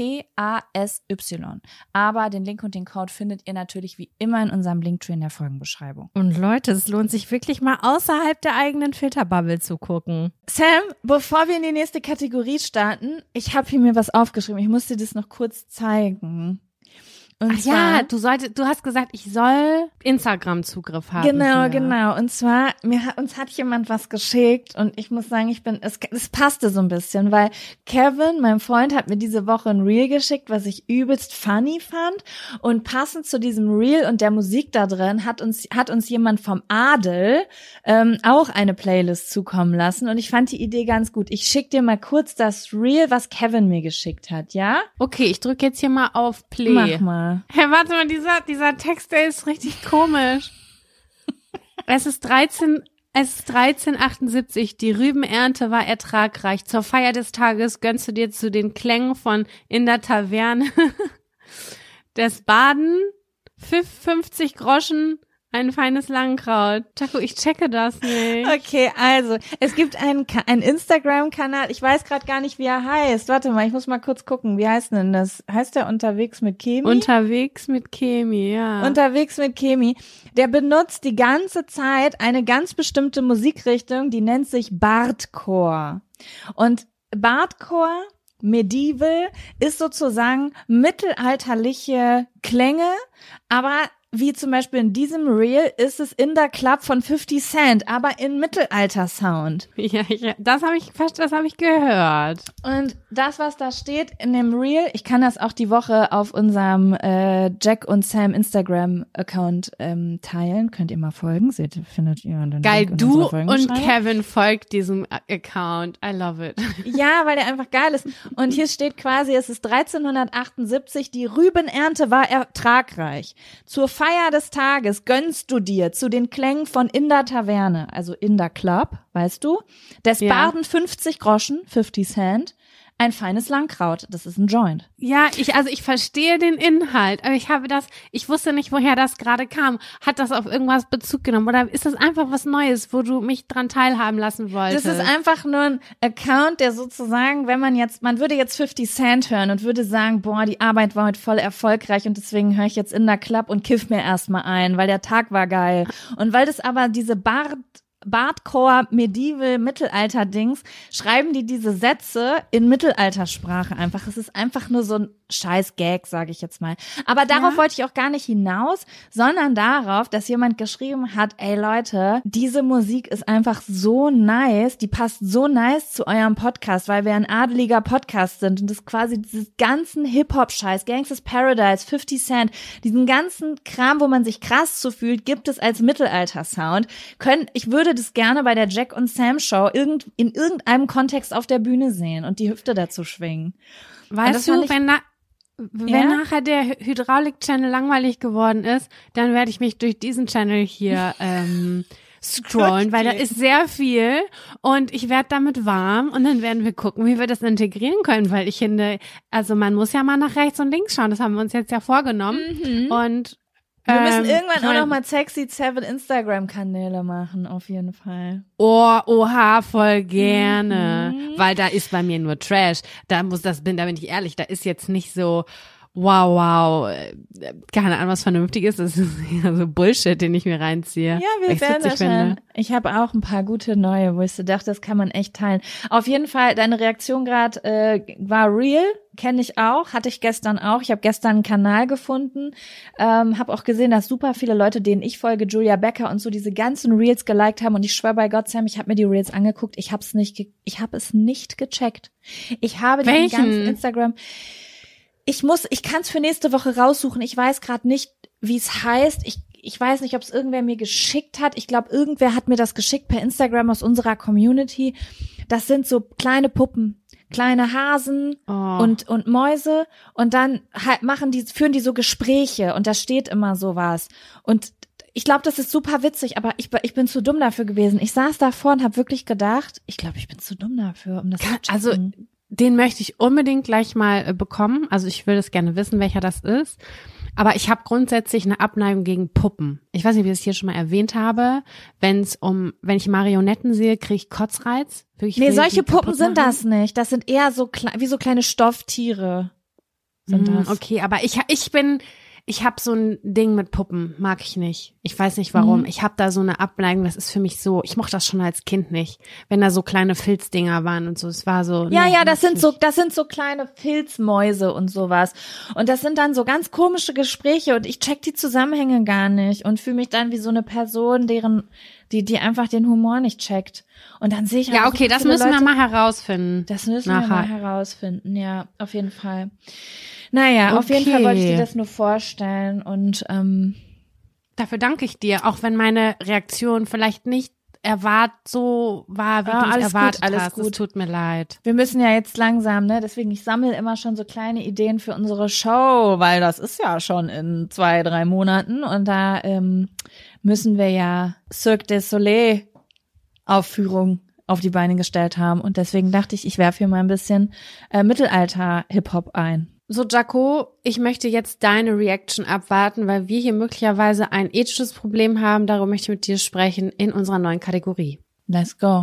Aber den Link und den Code findet ihr natürlich wie immer in unserem Linktree in der Folgenbeschreibung. Und Leute, es lohnt sich wirklich mal außerhalb der eigenen Filterbubble zu gucken. Sam, bevor wir in die nächste Kategorie starten, ich habe hier mir was aufgeschrieben. Ich muss dir das noch kurz zeigen. Und ach zwar, ja, du hast gesagt, ich soll Instagram-Zugriff haben. Genau. Und zwar, uns hat jemand was geschickt und ich muss sagen, es passte so ein bisschen, weil Kevin, mein Freund, hat mir diese Woche ein Reel geschickt, was ich übelst funny fand. Und passend zu diesem Reel und der Musik da drin hat uns jemand vom Adel auch eine Playlist zukommen lassen. Und ich fand die Idee ganz gut. Ich schick dir mal kurz das Reel, was Kevin mir geschickt hat, ja? Okay, ich drücke jetzt hier mal auf Play. Mach mal. Hey, warte mal, dieser Text, der ist richtig komisch. Es ist 1378, die Rübenernte war ertragreich. Zur Feier des Tages gönnst du dir zu den Klängen von In der Taverne des Baden 50 Groschen ein feines Langkraut. Jaco, ich checke das nicht. Okay, also, es gibt einen Instagram-Kanal, ich weiß gerade gar nicht, wie er heißt. Warte mal, ich muss mal kurz gucken, wie heißt denn das? Heißt der Unterwegs mit Kemi? Unterwegs mit Kemi, ja. Unterwegs mit Kemi. Der benutzt die ganze Zeit eine ganz bestimmte Musikrichtung, die nennt sich Bardcore. Und Bardcore, Medieval, ist sozusagen mittelalterliche Klänge, aber wie zum Beispiel in diesem Reel ist es In der Club von 50 Cent, aber in Mittelalter-Sound. Ja, das habe ich gehört. Und das, was da steht in dem Reel, ich kann das auch die Woche auf unserem Jack und Sam Instagram-Account teilen. Könnt ihr mal folgen, findet ihr dann. Geil, du und Kevin folgt diesem Account. I love it. Ja, weil der einfach geil ist. Und hier steht quasi, es ist 1378, die Rübenernte war ertragreich. Zur Feier des Tages gönnst du dir zu den Klängen von In der Taverne, also In der Club, weißt du, des Barden 50 Groschen, 50 Cent, ein feines Langkraut, das ist ein Joint. Ja, ich verstehe den Inhalt, aber ich wusste nicht, woher das gerade kam. Hat das auf irgendwas Bezug genommen oder ist das einfach was Neues, wo du mich dran teilhaben lassen wolltest? Das ist einfach nur ein Account, der sozusagen, wenn man würde jetzt 50 Cent hören und würde sagen, boah, die Arbeit war heute voll erfolgreich und deswegen höre ich jetzt In der Club und kiff mir erstmal ein, weil der Tag war geil. Und weil das aber diese Bardcore, Medieval, Mittelalter-Dings, schreiben die diese Sätze in Mittelaltersprache einfach. Es ist einfach nur so ein scheiß Gag, sage ich jetzt mal. Aber darauf wollte ich auch gar nicht hinaus, sondern darauf, dass jemand geschrieben hat, ey Leute, diese Musik ist einfach so nice, die passt so nice zu eurem Podcast, weil wir ein adeliger Podcast sind und das quasi dieses ganzen Hip-Hop-Scheiß, Gangsta's Paradise, 50 Cent, diesen ganzen Kram, wo man sich krass zu fühlt, gibt es als Mittelalter-Sound. Ich würde das gerne bei der Jack und Sam Show in irgendeinem Kontext auf der Bühne sehen und die Hüfte dazu schwingen. Weißt du, wenn nachher der Hydraulik-Channel langweilig geworden ist, dann werde ich mich durch diesen Channel hier scrollen, weil da ist sehr viel und ich werde damit warm und dann werden wir gucken, wie wir das integrieren können, weil ich finde, also man muss ja mal nach rechts und links schauen, das haben wir uns jetzt ja vorgenommen und wir müssen irgendwann auch noch mal Sexy 7 Instagram-Kanäle machen, auf jeden Fall. Oha, voll gerne. Weil da ist bei mir nur Trash. Da bin ich ehrlich, da ist jetzt nicht so, wow, keine Ahnung, was Vernünftiges. Das ist ja so Bullshit, den ich mir reinziehe. Ja, wir werden das schon. Ich habe auch ein paar gute neue, wo ich so dachte, das kann man echt teilen. Auf jeden Fall, deine Reaktion gerade war real. Kenne ich auch, hatte ich gestern auch. Ich habe gestern einen Kanal gefunden, habe auch gesehen, dass super viele Leute, denen ich folge, Julia Becker und so, diese ganzen Reels geliked haben. Und ich schwöre bei Gott, Sam, ich habe mir die Reels angeguckt. Ich habe es nicht gecheckt. Ich habe den ganzen Instagram. Ich kann es für nächste Woche raussuchen. Ich weiß gerade nicht, wie es heißt. Ich weiß nicht, ob es irgendwer mir geschickt hat. Ich glaube, irgendwer hat mir das geschickt per Instagram aus unserer Community. Das sind so kleine Puppen, kleine Hasen und Mäuse und dann führen die so Gespräche und da steht immer sowas. Und ich glaube, das ist super witzig, aber ich bin zu dumm dafür gewesen. Ich saß davor und habe wirklich gedacht, ich glaube, ich bin zu dumm dafür, um das zu checken. Also den möchte ich unbedingt gleich mal bekommen. Also ich will das gerne wissen, welcher das ist. Aber ich habe grundsätzlich eine Abneigung gegen Puppen. Ich weiß nicht, ob ich das hier schon mal erwähnt habe. Wenn ich Marionetten sehe, kriege ich Kotzreiz. Nee, solche Puppen sind das nicht. Das sind eher so wie so kleine Stofftiere. Sind das. Okay, aber ich habe so ein Ding mit Puppen, mag ich nicht. Ich weiß nicht warum. Ich habe da so eine Abneigung, das ist für mich so, ich mochte das schon als Kind nicht, wenn da so kleine Filzdinger waren und so, es war so. Ja, das sind so kleine Filzmäuse und sowas. Und das sind dann so ganz komische Gespräche und ich check die Zusammenhänge gar nicht und fühle mich dann wie so eine Person, die einfach den Humor nicht checkt. Und dann sehe ich ja, okay, das müssen wir mal herausfinden. Das müssen wir mal herausfinden, ja, auf jeden Fall. Naja, okay. Auf jeden Fall wollte ich dir das nur vorstellen und dafür danke ich dir, auch wenn meine Reaktion vielleicht nicht so war, wie du es erwartet hast. Es tut mir leid. Wir müssen ja jetzt langsam, ne? Deswegen, ich sammle immer schon so kleine Ideen für unsere Show, weil das ist ja schon in 2-3 Monaten und da müssen wir ja Cirque du Soleil Aufführung auf die Beine gestellt haben und deswegen dachte ich werfe hier mal ein bisschen Mittelalter-Hip-Hop ein. So, Jaco, ich möchte jetzt deine Reaction abwarten, weil wir hier möglicherweise ein ethisches Problem haben. Darüber möchte ich mit dir sprechen in unserer neuen Kategorie. Let's go.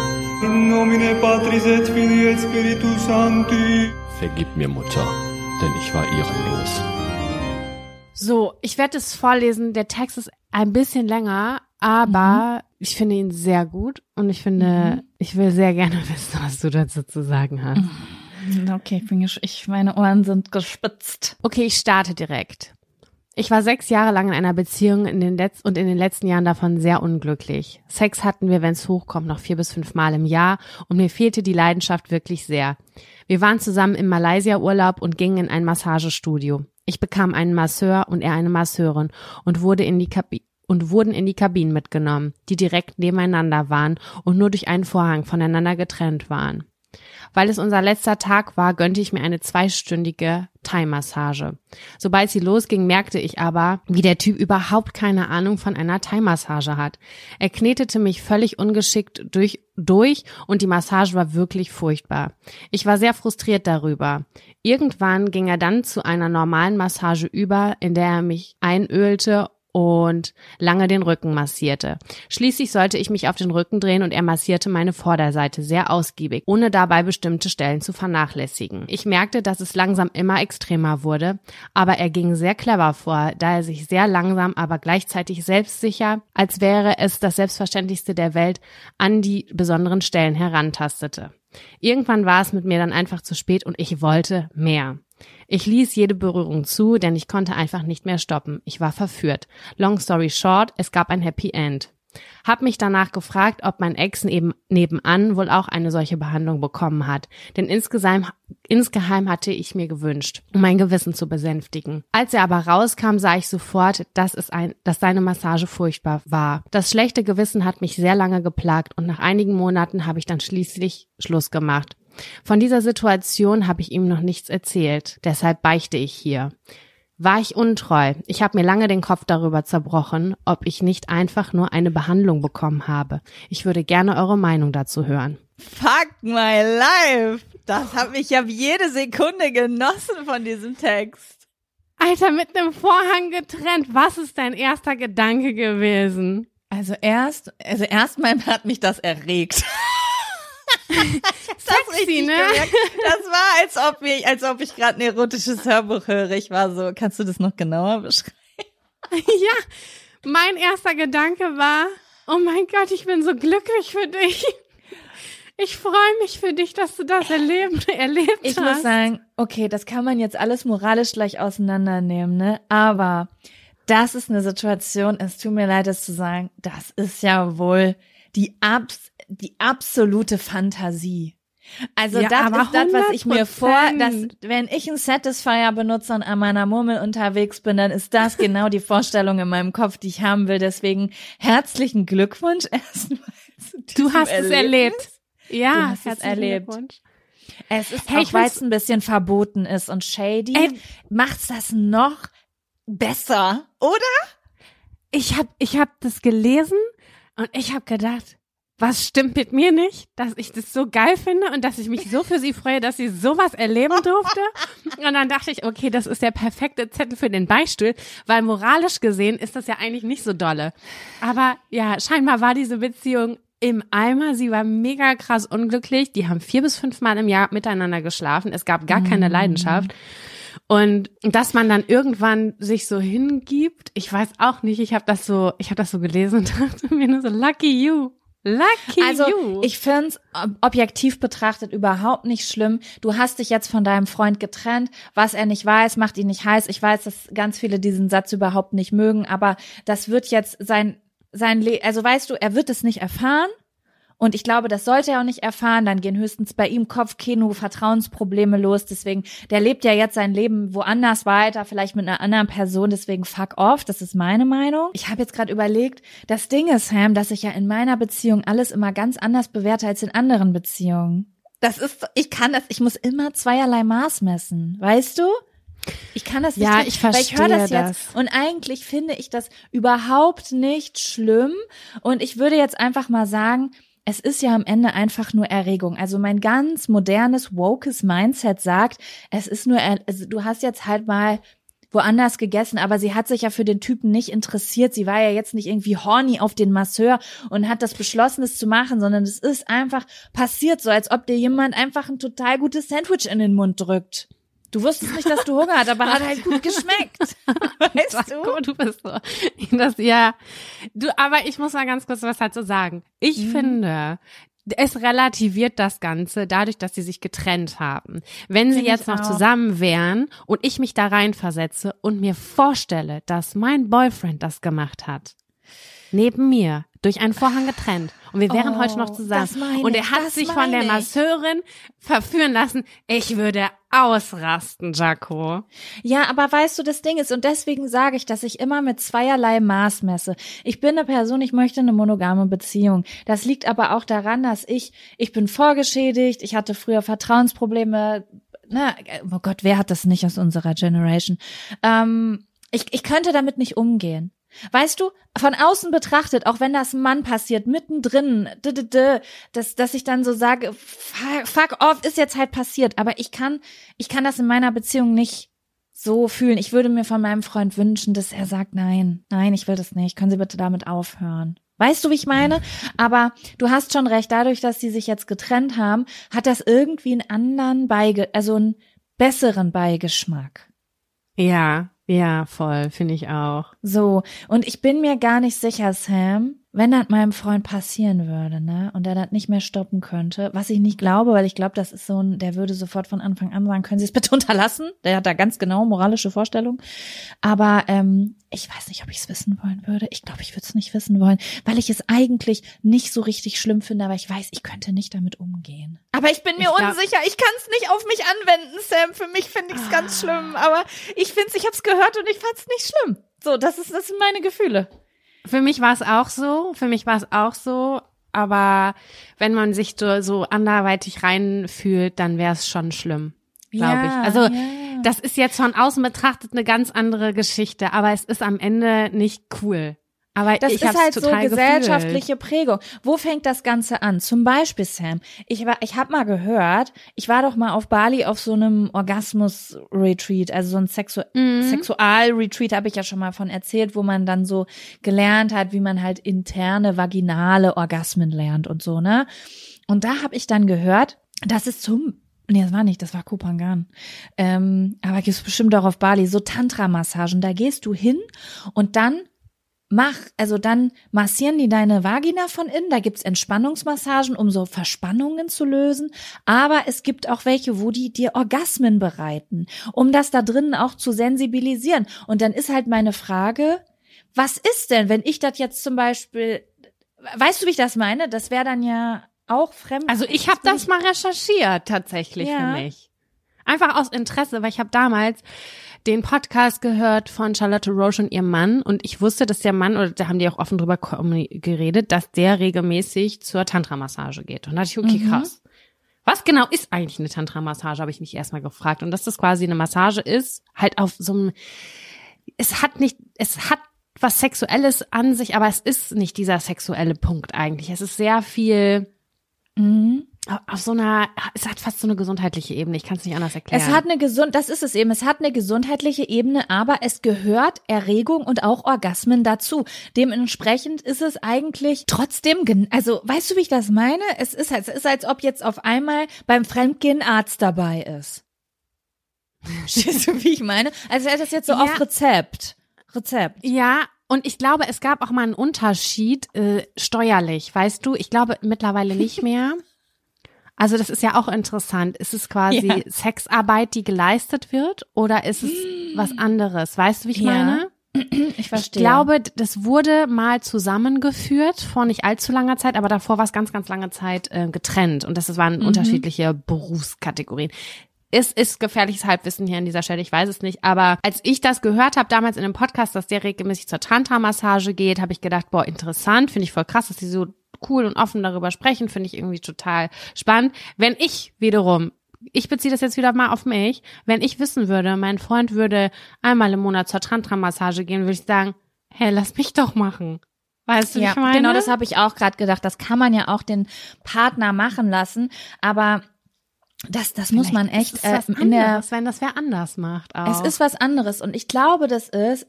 Vergib mir, Mutter, denn ich war ehrenlos. So, ich werde es vorlesen. Der Text ist ein bisschen länger, aber ich finde ihn sehr gut und ich will sehr gerne wissen, was du dazu zu sagen hast. Okay, meine Ohren sind gespitzt. Okay, ich starte direkt. Ich war 6 Jahre lang in einer Beziehung und in den letzten Jahren davon sehr unglücklich. Sex hatten wir, wenn es hochkommt, noch 4 bis 5 Mal im Jahr und mir fehlte die Leidenschaft wirklich sehr. Wir waren zusammen im Malaysia-Urlaub und gingen in ein Massagestudio. Ich bekam einen Masseur und er eine Masseurin und wurden in die Kabinen mitgenommen, die direkt nebeneinander waren und nur durch einen Vorhang voneinander getrennt waren. Weil es unser letzter Tag war, gönnte ich mir eine 2-stündige Thai-Massage. Sobald sie losging, merkte ich aber, wie der Typ überhaupt keine Ahnung von einer Thai-Massage hat. Er knetete mich völlig ungeschickt durch und die Massage war wirklich furchtbar. Ich war sehr frustriert darüber. Irgendwann ging er dann zu einer normalen Massage über, in der er mich einölte und lange den Rücken massierte. Schließlich sollte ich mich auf den Rücken drehen und er massierte meine Vorderseite sehr ausgiebig, ohne dabei bestimmte Stellen zu vernachlässigen. Ich merkte, dass es langsam immer extremer wurde, aber er ging sehr clever vor, da er sich sehr langsam, aber gleichzeitig selbstsicher, als wäre es das Selbstverständlichste der Welt, an die besonderen Stellen herantastete. Irgendwann war es mit mir dann einfach zu spät und ich wollte mehr. Ich ließ jede Berührung zu, denn ich konnte einfach nicht mehr stoppen. Ich war verführt. Long story short, es gab ein Happy End. Hab mich danach gefragt, ob mein Ex nebenan wohl auch eine solche Behandlung bekommen hat. Denn insgeheim hatte ich mir gewünscht, um mein Gewissen zu besänftigen. Als er aber rauskam, sah ich sofort, dass seine Massage furchtbar war. Das schlechte Gewissen hat mich sehr lange geplagt und nach einigen Monaten habe ich dann schließlich Schluss gemacht. Von dieser Situation habe ich ihm noch nichts erzählt. Deshalb beichte ich hier. War ich untreu? Ich habe mir lange den Kopf darüber zerbrochen, ob ich nicht einfach nur eine Behandlung bekommen habe. Ich würde gerne eure Meinung dazu hören. Fuck my life! Ich habe jede Sekunde genossen von diesem Text. Alter, mit einem Vorhang getrennt. Was ist dein erster Gedanke gewesen? Also erstmal hat mich das erregt. Sexy, ne? Das war, als ob ich gerade ein erotisches Hörbuch höre. Ich war so, kannst du das noch genauer beschreiben? Ja, mein erster Gedanke war, oh mein Gott, ich bin so glücklich für dich. Ich freue mich für dich, dass du das erlebt hast. Ich muss sagen, okay, das kann man jetzt alles moralisch gleich auseinandernehmen, ne? Aber das ist eine Situation, es tut mir leid, das zu sagen, das ist ja wohl die absolute Fantasie. Also ja, das ist das, was ich mir wenn ich einen Satisfier benutze und an meiner Murmel unterwegs bin, dann ist das genau die Vorstellung in meinem Kopf, die ich haben will. Deswegen herzlichen Glückwunsch erstmal zu diesem Du hast es erlebt. Ja, du hast es erlebt. Es ist auch, weil es ein bisschen verboten ist und shady, macht's das noch besser, oder? Ich hab das gelesen und ich habe gedacht, was stimmt mit mir nicht, dass ich das so geil finde und dass ich mich so für sie freue, dass sie sowas erleben durfte. Und dann dachte ich, okay, das ist der perfekte Zettel für den Beichtstuhl, weil moralisch gesehen ist das ja eigentlich nicht so dolle. Aber ja, scheinbar war diese Beziehung im Eimer. Sie war mega krass unglücklich. Die haben 4 bis 5 Mal im Jahr miteinander geschlafen. Es gab gar keine Leidenschaft. Und dass man dann irgendwann sich so hingibt, ich weiß auch nicht, ich habe das so gelesen und dachte mir nur so, lucky you. Also ich find's objektiv betrachtet überhaupt nicht schlimm. Du hast dich jetzt von deinem Freund getrennt. Was er nicht weiß, macht ihn nicht heiß. Ich weiß, dass ganz viele diesen Satz überhaupt nicht mögen, aber das wird jetzt also weißt du, er wird es nicht erfahren. Und ich glaube, das sollte er auch nicht erfahren. Dann gehen höchstens bei ihm Kopfkino, Vertrauensprobleme los. Deswegen, der lebt ja jetzt sein Leben woanders weiter, vielleicht mit einer anderen Person. Deswegen fuck off, das ist meine Meinung. Ich habe jetzt gerade überlegt, das Ding ist, Sam, dass ich ja in meiner Beziehung alles immer ganz anders bewerte als in anderen Beziehungen. Ich muss immer zweierlei Maß messen, weißt du? Ich kann das nicht. Ja, ich verstehe ich höre das jetzt. Und eigentlich finde ich das überhaupt nicht schlimm. Und ich würde jetzt einfach mal sagen, es ist ja am Ende einfach nur Erregung. Also mein ganz modernes, wokes Mindset sagt, es ist nur, also du hast jetzt halt mal woanders gegessen, aber sie hat sich ja für den Typen nicht interessiert. Sie war ja jetzt nicht irgendwie horny auf den Masseur und hat das beschlossen, es zu machen, sondern es ist einfach passiert, so als ob dir jemand einfach ein total gutes Sandwich in den Mund drückt. Du wusstest nicht, dass du Hunger hast, aber hat halt gut geschmeckt. Weißt du? Du bist so. Aber ich muss mal ganz kurz was dazu sagen. Ich finde, es relativiert das Ganze dadurch, dass sie sich getrennt haben. Wenn sie jetzt noch zusammen wären und ich mich da reinversetze und mir vorstelle, dass mein Boyfriend das gemacht hat, neben mir, durch einen Vorhang getrennt. Und wir wären heute noch zusammen. Und er hat sich von der Masseurin verführen lassen. Ich würde ausrasten, Jaco. Ja, aber weißt du, das Ding ist, und deswegen sage ich, dass ich immer mit zweierlei Maß messe. Ich bin eine Person, ich möchte eine monogame Beziehung. Das liegt aber auch daran, dass ich bin vorgeschädigt, ich hatte früher Vertrauensprobleme. Oh Gott, wer hat das nicht aus unserer Generation? Ich könnte damit nicht umgehen. Weißt du, von außen betrachtet, auch wenn das Mann passiert, mittendrin, dass ich dann so sage, fuck off, ist jetzt halt passiert. Aber ich kann das in meiner Beziehung nicht so fühlen. Ich würde mir von meinem Freund wünschen, dass er sagt, nein, ich will das nicht. Können Sie bitte damit aufhören? Weißt du, wie ich meine? Aber du hast schon recht, dadurch, dass sie sich jetzt getrennt haben, hat das irgendwie einen anderen einen besseren Beigeschmack. Ja, voll, finde ich auch. So, und ich bin mir gar nicht sicher, Sam, wenn das meinem Freund passieren würde, ne, und er das nicht mehr stoppen könnte, was ich nicht glaube, weil ich glaube, das ist so der würde sofort von Anfang an sagen, können Sie es bitte unterlassen? Der hat da ganz genau moralische Vorstellungen. Aber ich weiß nicht, ob ich es wissen wollen würde. Ich glaube, ich würde es nicht wissen wollen, weil ich es eigentlich nicht so richtig schlimm finde, aber ich weiß, ich könnte nicht damit umgehen. Aber ich bin mir unsicher, ich kann es nicht auf mich anwenden, Sam. Für mich finde ich es ganz schlimm, aber ich habe es gehört und ich fand es nicht schlimm. So, das sind meine Gefühle. Für mich war es auch so, aber wenn man sich so anderweitig reinfühlt, dann wäre es schon schlimm, glaube ich. Also das ist jetzt von außen betrachtet eine ganz andere Geschichte, aber es ist am Ende nicht cool. Aber das ich ist halt so gesellschaftliche gefühlt. Prägung. Wo fängt das Ganze an? Zum Beispiel, Sam, ich habe mal gehört, ich war doch mal auf Bali auf so einem Orgasmus-Retreat, also so ein Sexual-Retreat, habe ich ja schon mal von erzählt, wo man dann so gelernt hat, wie man halt interne vaginale Orgasmen lernt und so, ne? Und da habe ich dann gehört, dass es das war Koh Phangan. Aber gibt's bestimmt auch auf Bali, so Tantra-Massagen, da gehst du hin und dann massieren die deine Vagina von innen, da gibt's Entspannungsmassagen, um so Verspannungen zu lösen, aber es gibt auch welche, wo die dir Orgasmen bereiten, um das da drinnen auch zu sensibilisieren. Und dann ist halt meine Frage, was ist denn, wenn ich das jetzt zum Beispiel, weißt du, wie ich das meine? Das wäre dann ja auch fremd. Also ich habe das mal recherchiert tatsächlich für mich. Einfach aus Interesse, weil ich habe damals den Podcast gehört von Charlotte Roche und ihrem Mann und ich wusste, dass der Mann, oder da haben die auch offen drüber geredet, dass der regelmäßig zur Tantra-Massage geht. Und da dachte ich, okay, krass. Was genau ist eigentlich eine Tantra-Massage, habe ich mich erstmal gefragt. Und dass das quasi eine Massage ist, halt auf so einem, es hat was Sexuelles an sich, aber es ist nicht dieser sexuelle Punkt eigentlich. Es ist sehr viel auf so einer, es hat fast so eine gesundheitliche Ebene, ich kann es nicht anders erklären. Das ist es eben, es hat eine gesundheitliche Ebene, aber es gehört Erregung und auch Orgasmen dazu. Dementsprechend ist es eigentlich trotzdem, also weißt du, wie ich das meine? Es ist, als ob jetzt auf einmal beim Fremdgehen ein Arzt dabei ist. Verstehst du, wie ich meine? Also wäre das jetzt so auf Rezept. Ja, und ich glaube, es gab auch mal einen Unterschied steuerlich, weißt du? Ich glaube mittlerweile nicht mehr. Also das ist ja auch interessant. Ist es quasi Sexarbeit, die geleistet wird, oder ist es was anderes? Weißt du, wie ich meine? Ich verstehe. Ich glaube, das wurde mal zusammengeführt vor nicht allzu langer Zeit, aber davor war es ganz, ganz lange Zeit getrennt. Und das waren unterschiedliche Berufskategorien. Es ist gefährliches Halbwissen hier an dieser Stelle, ich weiß es nicht. Aber als ich das gehört habe, damals in einem Podcast, dass der regelmäßig zur Tantra-Massage geht, habe ich gedacht, boah, interessant, finde ich voll krass, dass die so cool und offen darüber sprechen, finde ich irgendwie total spannend. Wenn ich beziehe das jetzt wieder mal auf mich, wenn ich wissen würde, mein Freund würde einmal im Monat zur Tantra-Massage gehen, würde ich sagen, hey, lass mich doch machen. Weißt du, wie ich meine? Genau, das habe ich auch gerade gedacht. Das kann man ja auch den Partner machen lassen, aber das muss man echt wenn das wer anders macht auch. Es ist was anderes und ich glaube, dass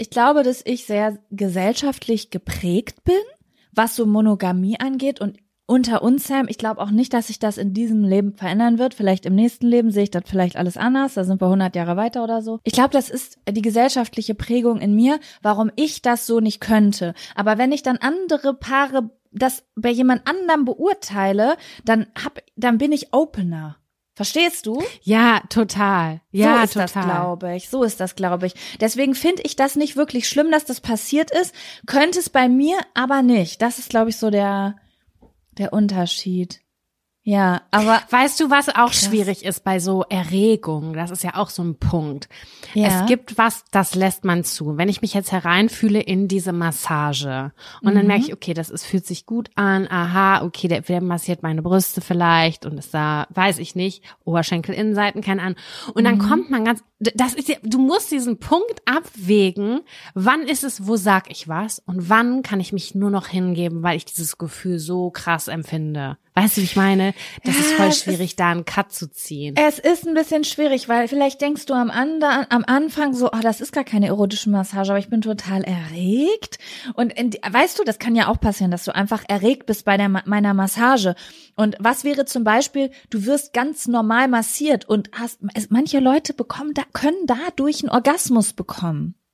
ich sehr gesellschaftlich geprägt bin, was so Monogamie angeht, und unter uns, Sam, ich glaube auch nicht, dass sich das in diesem Leben verändern wird. Vielleicht im nächsten Leben sehe ich das vielleicht alles anders, da sind wir 100 Jahre weiter oder so. Ich glaube, das ist die gesellschaftliche Prägung in mir, warum ich das so nicht könnte. Aber wenn ich dann andere Paare das bei jemand anderem beurteile, dann bin ich opener. Verstehst du? Ja, total. Ja, so ist das, glaube ich. Deswegen finde ich das nicht wirklich schlimm, dass das passiert ist. Könnte es bei mir aber nicht. Das ist, glaube ich, so der Unterschied. Ja, aber weißt du, was auch schwierig ist bei so Erregung? Das ist ja auch so ein Punkt. Ja. Es gibt was, das lässt man zu. Wenn ich mich jetzt hereinfühle in diese Massage und dann merke ich, okay, fühlt sich gut an. Aha, okay, der massiert meine Brüste vielleicht und ist da, weiß ich nicht, Oberschenkelinnenseiten, keine Ahnung. Und dann kommt man du musst diesen Punkt abwägen, wann ist es, wo sag ich was und wann kann ich mich nur noch hingeben, weil ich dieses Gefühl so krass empfinde. Weißt du, wie ich meine? Das ist voll schwierig, da einen Cut zu ziehen. Es ist ein bisschen schwierig, weil vielleicht denkst du am Anfang so, das ist gar keine erotische Massage, aber ich bin total erregt. Und weißt du, das kann ja auch passieren, dass du einfach erregt bist bei meiner Massage. Und was wäre zum Beispiel, du wirst ganz normal massiert und manche Leute können dadurch einen Orgasmus bekommen.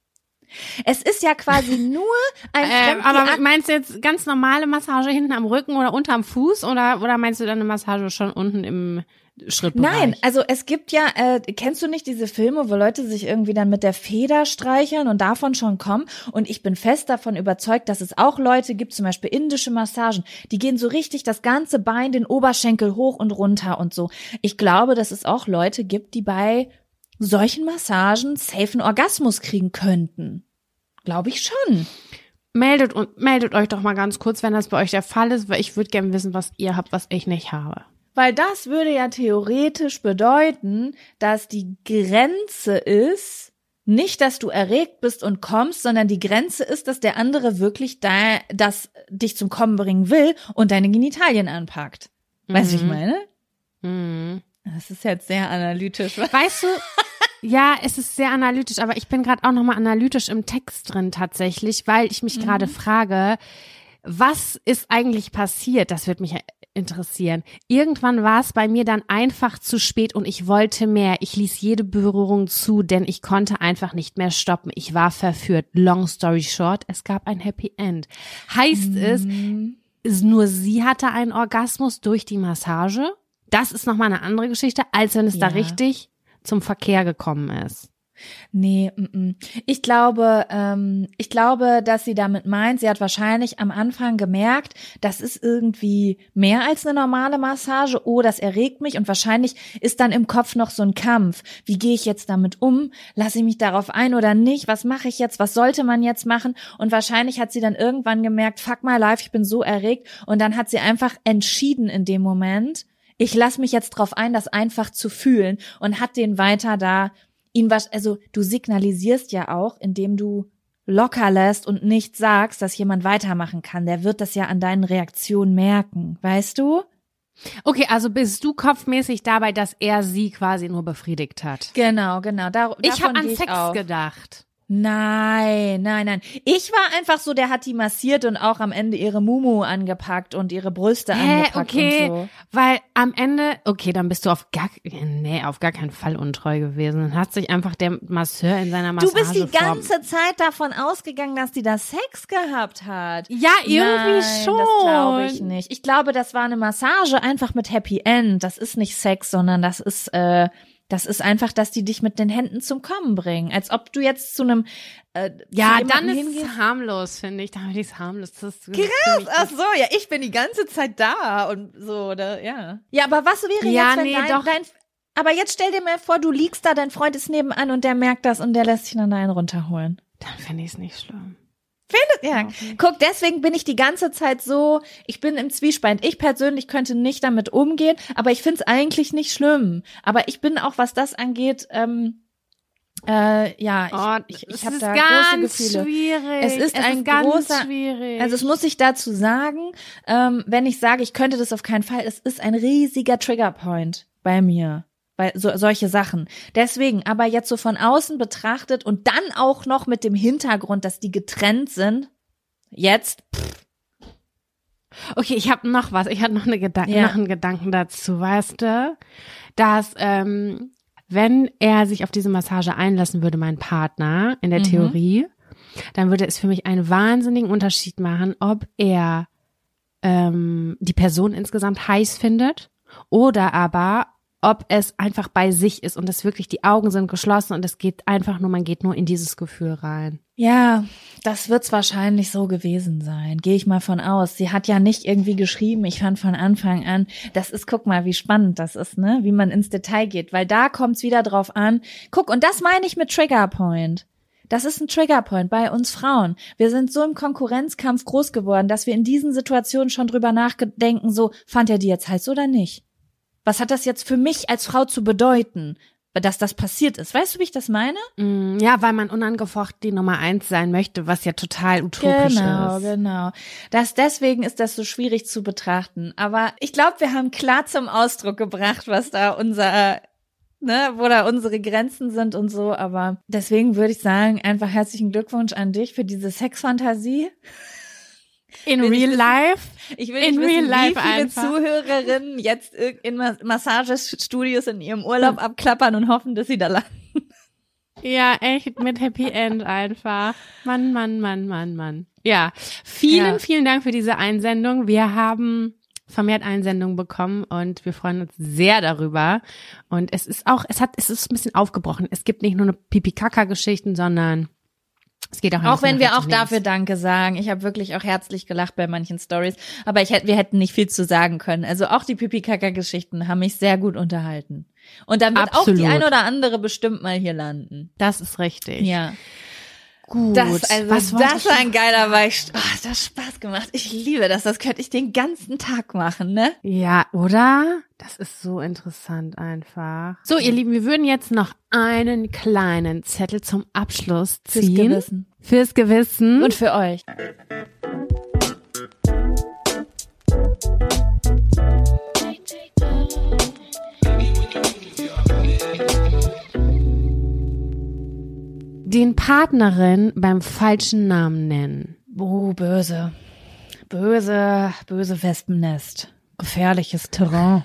Es ist ja quasi nur ein aber meinst du jetzt ganz normale Massage hinten am Rücken oder unterm Fuß oder meinst du dann eine Massage schon unten im Schrittbereich? Nein, also es gibt ja, kennst du nicht diese Filme, wo Leute sich irgendwie dann mit der Feder streicheln und davon schon kommen? Und ich bin fest davon überzeugt, dass es auch Leute gibt, zum Beispiel indische Massagen, die gehen so richtig das ganze Bein, den Oberschenkel hoch und runter und so. Ich glaube, dass es auch Leute gibt, die bei solchen Massagen safe einen Orgasmus kriegen könnten. Glaube ich schon. Meldet euch doch mal ganz kurz, wenn das bei euch der Fall ist, weil ich würde gerne wissen, was ihr habt, was ich nicht habe. Weil das würde ja theoretisch bedeuten, dass die Grenze ist, nicht, dass du erregt bist und kommst, sondern die Grenze ist, dass der andere wirklich dich zum Kommen bringen will und deine Genitalien anpackt. Weißt du, wie ich meine? Mhm. Das ist jetzt sehr analytisch. Weißt du, ja, es ist sehr analytisch, aber ich bin gerade auch nochmal analytisch im Text drin tatsächlich, weil ich mich gerade frage, was ist eigentlich passiert? Das wird mich interessieren. Irgendwann war es bei mir dann einfach zu spät und ich wollte mehr. Ich ließ jede Berührung zu, denn ich konnte einfach nicht mehr stoppen. Ich war verführt. Long story short, es gab ein Happy End. Heißt es, nur sie hatte einen Orgasmus durch die Massage? Das ist nochmal eine andere Geschichte, als wenn es da richtig zum Verkehr gekommen ist. Nee, ich glaube, dass sie damit meint, sie hat wahrscheinlich am Anfang gemerkt, das ist irgendwie mehr als eine normale Massage, das erregt mich und wahrscheinlich ist dann im Kopf noch so ein Kampf. Wie gehe ich jetzt damit um? Lasse ich mich darauf ein oder nicht? Was mache ich jetzt? Was sollte man jetzt machen? Und wahrscheinlich hat sie dann irgendwann gemerkt, fuck my life, ich bin so erregt und dann hat sie einfach entschieden in dem Moment, ich lasse mich jetzt drauf ein, das einfach zu fühlen und hat den weiter da du signalisierst ja auch, indem du locker lässt und nicht sagst, dass jemand weitermachen kann. Der wird das ja an deinen Reaktionen merken, weißt du? Okay, also bist du kopfmäßig dabei, dass er sie quasi nur befriedigt hat? Genau. Ich habe an Sex gedacht. Nein. Ich war einfach so, der hat die massiert und auch am Ende ihre Mumu angepackt und ihre Brüste angepackt und so. Weil am Ende, dann bist du auf gar keinen Fall untreu gewesen. Dann hat sich einfach der Masseur in seiner Massage. Du bist die ganze Zeit davon ausgegangen, dass die da Sex gehabt hat. Ja, irgendwie schon. Das glaube ich nicht. Ich glaube, das war eine Massage einfach mit Happy End. Das ist nicht Sex, sondern das ist einfach, dass die dich mit den Händen zum Kommen bringen. Als ob du jetzt zu einem dann ist es harmlos, finde ich. Dann ist es harmlos. Das ist krass, ach so, ja, ich bin die ganze Zeit da und so, oder, ja. Ja, aber was wäre jetzt, wenn aber jetzt stell dir mal vor, du liegst da, dein Freund ist nebenan und der merkt das und der lässt sich dann einen runterholen. Dann finde ich es nicht schlimm. Guck, deswegen bin ich die ganze Zeit so, ich bin im Zwiespalt. Ich persönlich könnte nicht damit umgehen, aber ich finde es eigentlich nicht schlimm. Aber ich bin auch, was das angeht, ich habe da große Gefühle. Schwierig. Es ist ganz schwierig. Also es muss ich dazu sagen, wenn ich sage, ich könnte das auf keinen Fall, es ist ein riesiger Triggerpoint bei mir. Bei solche Sachen. Deswegen, aber jetzt so von außen betrachtet und dann auch noch mit dem Hintergrund, dass die getrennt sind, jetzt. Okay, ich habe noch was. Ich hatte noch noch einen Gedanken dazu, weißt du, dass wenn er sich auf diese Massage einlassen würde, mein Partner, in der Theorie, dann würde es für mich einen wahnsinnigen Unterschied machen, ob er die Person insgesamt heiß findet oder aber ob es einfach bei sich ist und es wirklich, die Augen sind geschlossen und es geht einfach nur, man geht nur in dieses Gefühl rein. Ja, das wird's wahrscheinlich so gewesen sein, gehe ich mal von aus. Sie hat ja nicht irgendwie geschrieben, ich fand von Anfang an, guck mal, wie spannend das ist, ne, wie man ins Detail geht, weil da kommt's wieder drauf an. Guck, und das meine ich mit Triggerpoint. Das ist ein Triggerpoint bei uns Frauen. Wir sind so im Konkurrenzkampf groß geworden, dass wir in diesen Situationen schon drüber nachdenken, so, fand er die jetzt heiß oder nicht? Was hat das jetzt für mich als Frau zu bedeuten, dass das passiert ist? Weißt du, wie ich das meine? Ja, weil man unangefochten die Nummer 1 sein möchte, was ja total utopisch ist. Genau. Deswegen ist das so schwierig zu betrachten. Aber ich glaube, wir haben klar zum Ausdruck gebracht, was da wo da unsere Grenzen sind und so. Aber deswegen würde ich sagen, einfach herzlichen Glückwunsch an dich für diese Sexfantasie. In real life? Ich will nicht wissen, wie viele Zuhörerinnen jetzt in Massagestudios in ihrem Urlaub abklappern und hoffen, dass sie da landen. Ja, echt mit Happy End einfach. Mann. Ja, vielen Dank für diese Einsendung. Wir haben vermehrt Einsendungen bekommen und wir freuen uns sehr darüber. Und es ist ein bisschen aufgebrochen. Es gibt nicht nur eine Pipi-Kaka-Geschichten, sondern es geht auch wenn wir auch dafür Danke sagen. Ich habe wirklich auch herzlich gelacht bei manchen Stories, aber wir hätten nicht viel zu sagen können. Also auch die Pipi-Kaka-Geschichten haben mich sehr gut unterhalten. Und dann wird auch die ein oder andere bestimmt mal hier landen. Das ist richtig. Ja. Gut. Das war ein geiler Weichst. Oh, das hat Spaß gemacht. Ich liebe das. Das könnte ich den ganzen Tag machen, ne? Ja, oder? Das ist so interessant einfach. So, ihr Lieben, wir würden jetzt noch einen kleinen Zettel zum Abschluss ziehen. Fürs Gewissen. Und für euch. Den Partnerin beim falschen Namen nennen. Oh, böse. Böse Wespennest. Gefährliches Terrain.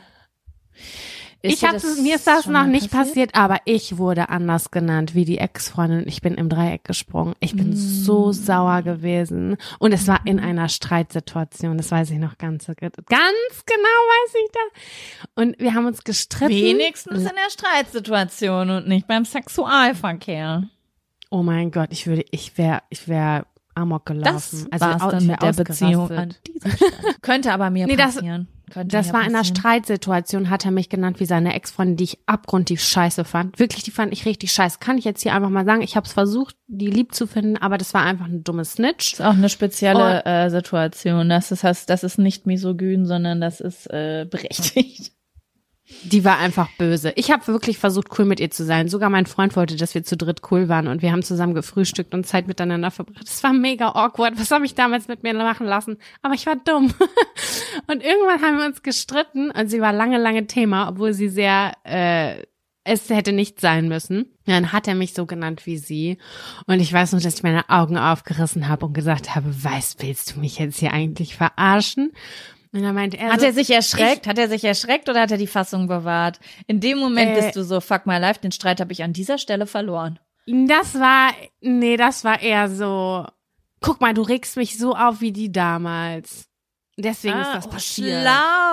Mir ist das noch nicht passiert, aber ich wurde anders genannt wie die Ex-Freundin. Ich bin im Dreieck gesprungen. Ich bin so sauer gewesen. Und es war in einer Streitsituation. Das weiß ich noch ganz genau weiß ich das. Und wir haben uns gestritten. Wenigstens in der Streitsituation und nicht beim Sexualverkehr. Oh mein Gott, ich wäre Amok gelaufen. Das war's dann mit der Beziehung an dieser Stelle. Könnte aber mir passieren. Das war in einer Streitsituation, hat er mich genannt wie seine Ex-Freundin, die ich abgrundtief scheiße fand. Wirklich, die fand ich richtig scheiße. Kann ich jetzt hier einfach mal sagen. Ich habe es versucht, die lieb zu finden, aber das war einfach eine dumme Snitch. Das ist auch eine spezielle Situation. Das ist nicht misogyn, sondern das ist berechtigt. Die war einfach böse. Ich habe wirklich versucht, cool mit ihr zu sein. Sogar mein Freund wollte, dass wir zu dritt cool waren und wir haben zusammen gefrühstückt und Zeit miteinander verbracht. Das war mega awkward. Was habe ich damals mit mir machen lassen? Aber ich war dumm. Und irgendwann haben wir uns gestritten und sie war lange Thema, obwohl sie es hätte nicht sein müssen. Dann hat er mich so genannt wie sie. Und ich weiß noch, dass ich meine Augen aufgerissen habe und gesagt habe, willst du mich jetzt hier eigentlich verarschen? Und dann meinte er Hat er sich erschreckt? Hat er sich erschreckt oder hat er die Fassung bewahrt? In dem Moment bist du so, fuck my life, den Streit habe ich an dieser Stelle verloren. Das war eher so, guck mal, du regst mich so auf wie die damals. Deswegen ist das passiert.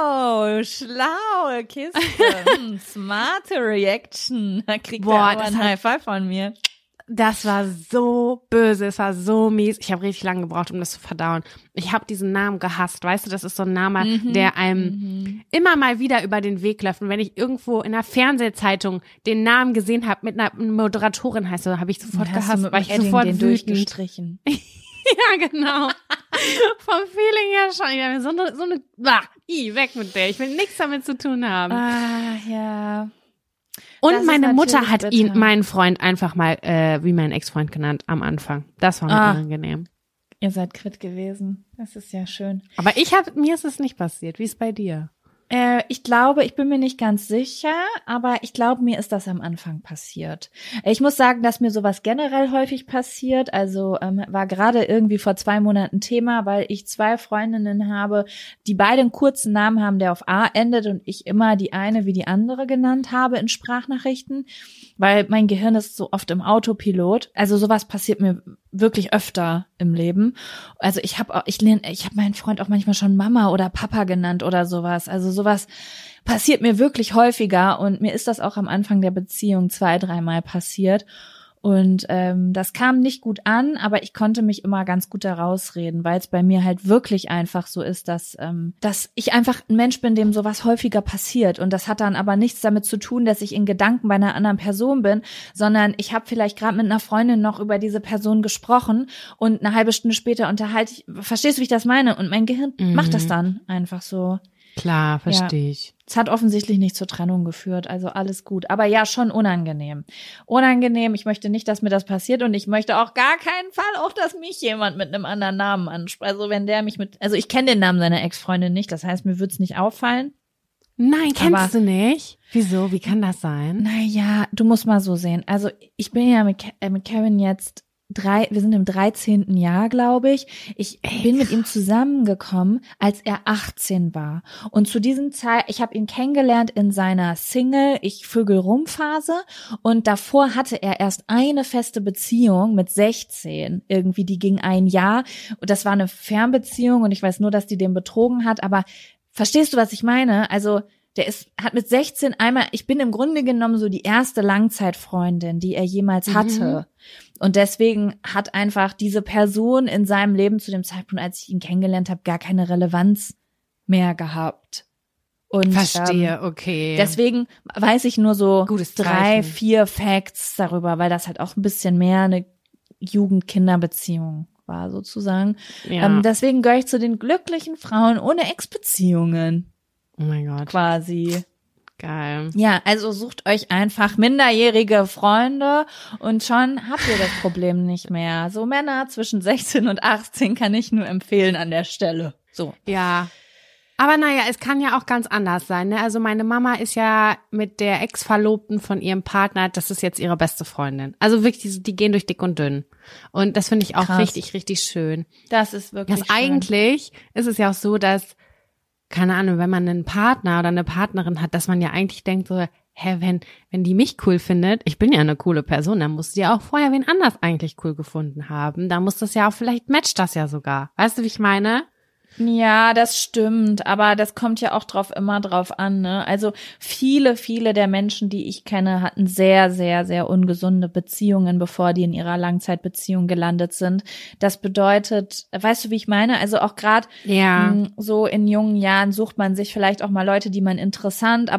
Schlaue Kiste. Smarte Reaction. Da kriegt er aber ein High Five von mir. Das war so böse, es war so mies. Ich habe richtig lange gebraucht, um das zu verdauen. Ich habe diesen Namen gehasst, weißt du, das ist so ein Name, der einem immer mal wieder über den Weg läuft. Und wenn ich irgendwo in einer Fernsehzeitung den Namen gesehen habe, mit einer Moderatorin heißt, habe ich sofort gehasst, weil ich sofort den durchgestrichen. Ja, genau. Vom Feeling her schon. Ja, so eine weg mit der. Ich will nichts damit zu tun haben. Ah, ja. Und das meine Mutter hat meinen Freund, einfach mal wie meinen Ex-Freund genannt am Anfang. Das war mir unangenehm. Ihr seid quitt gewesen. Das ist ja schön. Aber mir ist es nicht passiert. Wie ist es bei dir? Ich glaube, ich bin mir nicht ganz sicher, aber ich glaube, mir ist das am Anfang passiert. Ich muss sagen, dass mir sowas generell häufig passiert. Also war gerade irgendwie vor 2 Monaten Thema, weil ich 2 Freundinnen habe, die beide einen kurzen Namen haben, der auf A endet und ich immer die eine wie die andere genannt habe in Sprachnachrichten, weil mein Gehirn ist so oft im Autopilot. Also sowas passiert mir wirklich öfter im Leben. Also ich habe meinen Freund auch manchmal schon Mama oder Papa genannt oder sowas. Also sowas passiert mir wirklich häufiger und mir ist das auch am Anfang der Beziehung 2-3 Mal passiert. Und das kam nicht gut an, aber ich konnte mich immer ganz gut da rausreden, weil es bei mir halt wirklich einfach so ist, dass ich einfach ein Mensch bin, dem sowas häufiger passiert. Und das hat dann aber nichts damit zu tun, dass ich in Gedanken bei einer anderen Person bin, sondern ich habe vielleicht gerade mit einer Freundin noch über diese Person gesprochen und eine halbe Stunde später verstehst du, wie ich das meine? Und mein Gehirn macht das dann einfach so. Klar, verstehe ich. Es hat offensichtlich nicht zur Trennung geführt, also alles gut. Aber ja, schon unangenehm. Unangenehm, ich möchte nicht, dass mir das passiert und ich möchte auch gar keinen Fall auch, dass mich jemand mit einem anderen Namen anspricht. Also wenn der mich also ich kenne den Namen seiner Ex-Freundin nicht, das heißt, mir wird's nicht auffallen. Nein, kennst du nicht? Wieso? Wie kann das sein? Naja, du musst mal so sehen. Also ich bin ja mit Kevin jetzt wir sind im 13. Jahr, glaube ich. Ich bin mit ihm zusammengekommen, als er 18 war. Und zu diesem ich habe ihn kennengelernt in seiner Single-Ich-Vögel-Rum-Phase und davor hatte er erst eine feste Beziehung mit 16. Irgendwie, die ging ein Jahr und das war eine Fernbeziehung und ich weiß nur, dass die den betrogen hat, aber verstehst du, was ich meine? Also hat mit 16 ich bin im Grunde genommen so die erste Langzeitfreundin, die er jemals hatte. Und deswegen hat einfach diese Person in seinem Leben zu dem Zeitpunkt, als ich ihn kennengelernt habe, gar keine Relevanz mehr gehabt. Und verstehe, okay. Deswegen weiß ich nur so Gutes 3, 4 Facts darüber, weil das halt auch ein bisschen mehr eine Jugend-Kinder-Beziehung war sozusagen. Ja. Deswegen gehöre ich zu den glücklichen Frauen ohne Ex-Beziehungen. Oh mein Gott. Quasi. Geil. Ja, also sucht euch einfach minderjährige Freunde und schon habt ihr das Problem nicht mehr. So Männer zwischen 16 und 18 kann ich nur empfehlen an der Stelle. So. Ja. Aber naja, es kann ja auch ganz anders sein, ne? Also meine Mama ist ja mit der Ex-Verlobten von ihrem Partner, das ist jetzt ihre beste Freundin. Also wirklich, die gehen durch dick und dünn. Und das finde ich auch richtig, richtig schön. Das ist wirklich schön. Eigentlich ist es ja auch so, dass keine Ahnung, wenn man einen Partner oder eine Partnerin hat, dass man ja eigentlich denkt so, wenn die mich cool findet, ich bin ja eine coole Person, dann muss sie ja auch vorher wen anders eigentlich cool gefunden haben. Da muss das ja auch, vielleicht matcht das ja sogar. Weißt du, wie ich meine? Ja, das stimmt, aber das kommt ja auch immer drauf an, ne? Also viele der Menschen, die ich kenne, hatten sehr, sehr, sehr ungesunde Beziehungen, bevor die in ihrer Langzeitbeziehung gelandet sind. Das bedeutet, weißt du, wie ich meine? Also auch gerade so in jungen Jahren sucht man sich vielleicht auch mal Leute, die man interessant,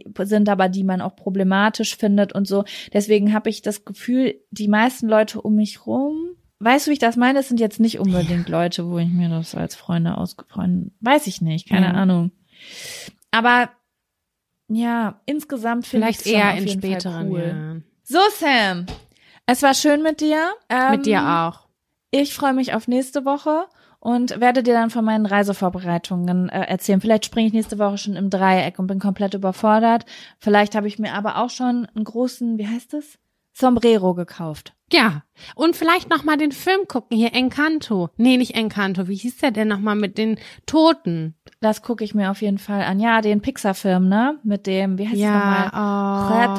die man auch problematisch findet und so. Deswegen habe ich das Gefühl, die meisten Leute um mich rum, weißt du, wie ich das meine? Es sind jetzt nicht unbedingt Leute, wo ich mir das als Freunde weiß ich nicht, keine Ahnung. Aber ja, insgesamt finde ich es eher auf in jeden späteren Fall cool. Jahren. So, Sam, es war schön mit dir. Mit dir auch. Ich freue mich auf nächste Woche und werde dir dann von meinen Reisevorbereitungen erzählen. Vielleicht springe ich nächste Woche schon im Dreieck und bin komplett überfordert. Vielleicht habe ich mir aber auch schon einen großen, wie heißt es? Sombrero gekauft. Ja, und vielleicht nochmal den Film gucken, hier Encanto. Nee, nicht Encanto, wie hieß der denn nochmal mit den Toten? Das gucke ich mir auf jeden Fall an. Ja, den Pixar-Film, ne? Mit dem, wie heißt es nochmal?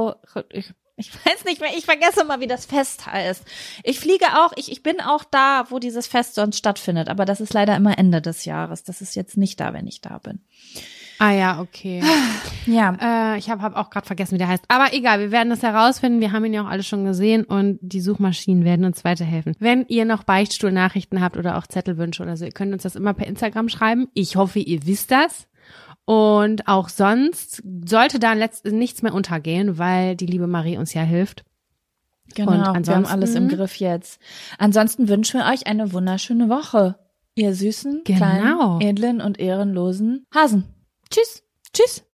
Ich weiß nicht mehr, ich vergesse mal, wie das Fest heißt. Ich bin auch da, wo dieses Fest sonst stattfindet, aber das ist leider immer Ende des Jahres. Das ist jetzt nicht da, wenn ich da bin. Ah ja, okay. Ja. Ich habe auch gerade vergessen, wie der heißt. Aber egal, wir werden das herausfinden. Wir haben ihn ja auch alle schon gesehen und die Suchmaschinen werden uns weiterhelfen. Wenn ihr noch Beichtstuhl-Nachrichten habt oder auch Zettelwünsche oder so, ihr könnt uns das immer per Instagram schreiben. Ich hoffe, ihr wisst das. Und auch sonst sollte da nichts mehr untergehen, weil die liebe Marie uns ja hilft. Genau, und wir haben alles im Griff jetzt. Ansonsten wünschen wir euch eine wunderschöne Woche. Ihr süßen, kleinen, edlen und ehrenlosen Hasen. Tschüss. Tschüss.